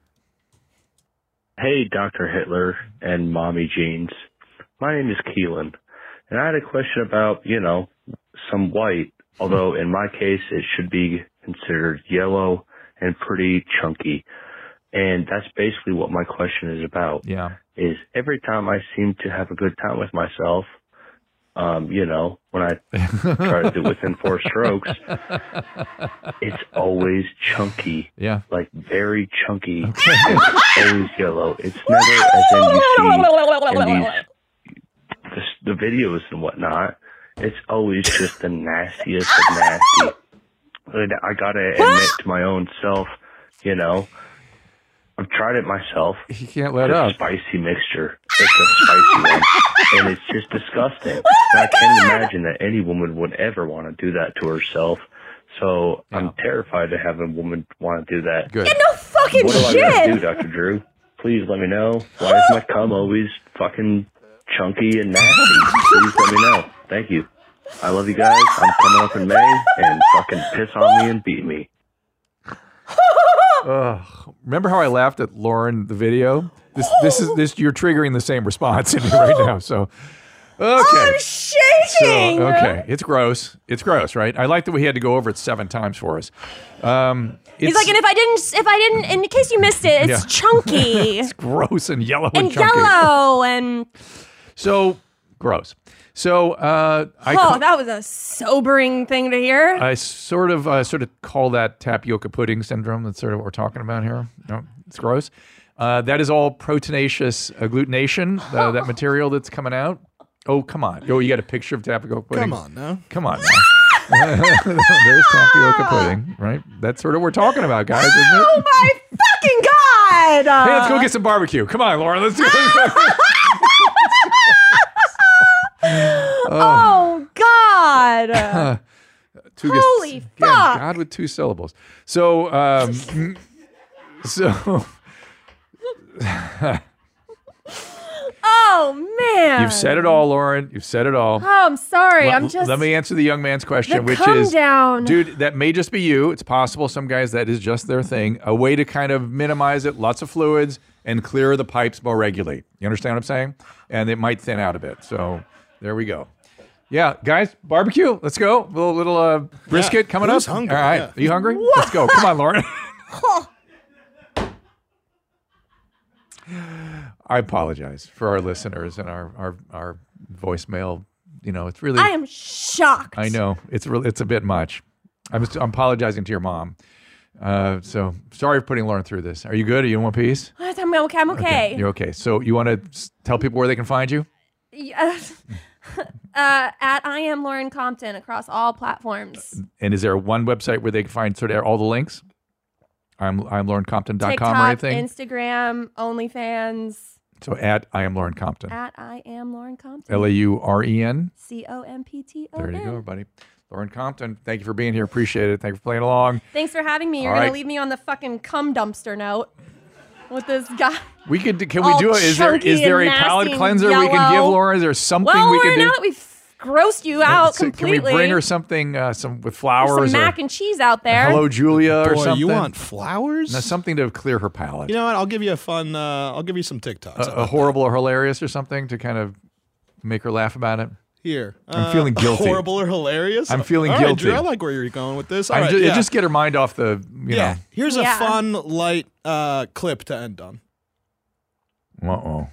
K: Hey, Doctor Hitler and Mommy Jeans. My name is Keelan, and I had a question about, you know, some white, although in my case it should be considered yellow and pretty chunky. And that's basically what my question is about.
A: Yeah.
K: Is every time I seem to have a good time with myself, um, you know, when I try to do within four strokes, it's always chunky.
A: Yeah.
K: Like very chunky. And it's always yellow. It's never as in you see in these the, the videos and whatnot. It's always just the nastiest of nasty. And I gotta admit to my own self, you know, I've tried it myself.
A: He can't let
K: it's
A: up.
K: A spicy mixture. It's a spicy one, and it's just disgusting. And I can't imagine that any woman would ever want to do that to herself. So
A: Yeah.
K: I'm terrified to have a woman want to do that.
A: Good.
B: Yeah, no fucking
K: What do I
B: shit.
K: gotta do, Doctor Drew? Please let me know. Why is my cum always fucking chunky and nasty? Please let me know. Thank you. I love you guys. I'm coming up in May, and fucking piss on me and beat me.
A: Ugh. Remember how I laughed at Lauren the video? This this is this you're triggering the same response in me right now. So okay.
B: I'm shaking.
A: So, okay, it's gross. It's gross, right? I like that we had to go over it seven times for us. Um,
B: He's
A: it's,
B: like, and if I didn't, if I didn't, in case you missed it, it's
A: Yeah.
B: chunky
A: it's gross and yellow and,
B: and
A: chunky.
B: yellow and
A: So gross. So uh, I
B: oh,
A: ca-
B: that was a sobering thing to hear.
A: I sort of uh, sort of call that tapioca pudding syndrome. That's sort of what we're talking about here. No, it's gross. Uh, that is all proteinaceous agglutination, uh, that material that's coming out. Oh, come on. Oh, you got a picture of tapioca pudding?
D: Come on now.
A: Come on now. There's tapioca pudding, right? That's sort of what we're talking about, guys, isn't it?
B: Oh my fucking god!
A: Hey, let's go get some barbecue. Come on, Laura. Let's do it.
B: Oh god!
A: Two
B: Holy
A: again,
B: fuck.
A: God with two syllables. So, um, so,
B: Oh man.
A: You've said it all, Lauren. You've said it all.
B: Oh, I'm sorry.
A: Let,
B: I'm just.
A: let me answer the young man's question,
B: the
A: which
B: come
A: is,
B: down.
A: dude, that may just be you. It's possible some guys that is just their thing. A way to kind of minimize it, lots of fluids, and clear the pipes more regulate. You understand what I'm saying? And it might thin out a bit. So there we go. Yeah, guys, barbecue. Let's go. A little, little uh, brisket
D: Yeah,
A: coming
D: who's
A: up.
D: hungry?
A: All right.
D: Yeah.
A: Are you hungry? Let's go. Come on, Lauren. I apologize for our listeners and our, our, our voicemail. You know, it's really.
B: I am shocked.
A: I know. It's really, it's a bit much. I'm, I'm apologizing to your mom. Uh, so sorry for putting Lauren through this. Are you good? Are you in one piece?
B: I'm okay. I'm okay.
A: You're okay. So you want to tell people where they can find you?
B: Yeah. uh, at I am Lauren Compton across all platforms.
A: And is there one website where they can find sort of all the links? I'm I'm lauren compton dot com
B: TikTok,
A: or anything?
B: Instagram, OnlyFans.
A: So at I am Lauren Compton.
B: At I am Lauren Compton.
A: L A U R E N.
B: C O M P T O N.
A: There you go, everybody. Lauren Compton, thank you for being here. Appreciate it. Thank you for playing along.
B: Thanks for having me. You're
A: All
B: going
A: right.
B: to leave me on the fucking cum dumpster note with this guy.
A: We could. Can we
B: All
A: do it? Is there
B: chunky
A: is there a
B: and
A: palate
B: nasty
A: cleanser
B: and
A: we can give
B: yellow.
A: Lauren? Is there something
B: Well,
A: we can
B: Lauren,
A: do?
B: now that we've grossed you out
A: So
B: completely.
A: Can we bring her something uh, some with
B: There's
A: flowers?
B: some
A: or
B: mac and cheese out there.
A: Hello, Julia, or
D: Boy,
A: something.
D: you want flowers?
A: No, something to clear her palate.
D: You know what? I'll give you a fun. Uh, I'll give you some TikToks.
A: a, a horrible or hilarious or something to kind of make her laugh about it.
D: Here,
A: I'm
D: uh,
A: feeling guilty.
D: Horrible or hilarious?
A: I'm feeling
D: All right,
A: guilty.
D: Drew, I like where you're going with this. All
A: I'm
D: right,
A: ju-
D: yeah.
A: Just get her mind off the, you
D: yeah.
A: know.
D: Here's
B: Yeah.
D: a fun, light uh, clip to end on.
A: Uh-oh.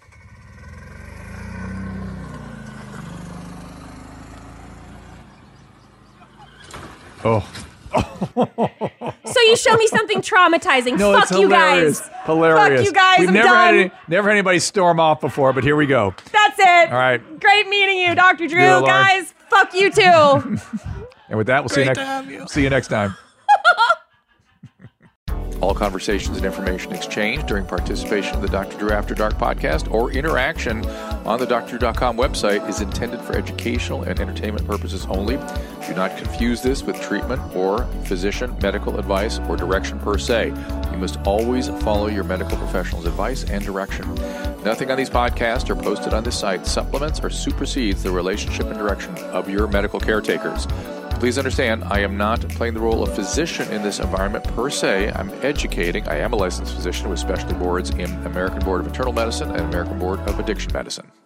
A: Oh.
B: So you show me something traumatizing.
A: No,
B: Fuck
A: it's
B: you
A: hilarious.
B: guys.
A: Hilarious.
B: Fuck you guys.
A: We've
B: I'm
A: never
B: done.
A: had any, never had anybody storm off before, but here we go.
B: That's it.
A: All right.
B: Great meeting you, Doctor Drew.
A: it, Lauren.
B: Guys, fuck you too.
A: And with that, we'll see you
D: Great
A: next
D: to have you.
A: see you next time. All conversations and information exchanged during participation in the Doctor Drew After Dark podcast or interaction on the D R drew dot com website is intended for educational and entertainment purposes only. Do not confuse this with treatment or physician medical advice or direction per se. You must always follow your medical professional's advice and direction. Nothing on these podcasts or posted on this site supplements or supersedes the relationship and direction of your medical caretakers. Please understand, I am not playing the role of physician in this environment per se. I'm educating. I am a licensed physician with specialty boards in American Board of Internal Medicine and American Board of Addiction Medicine.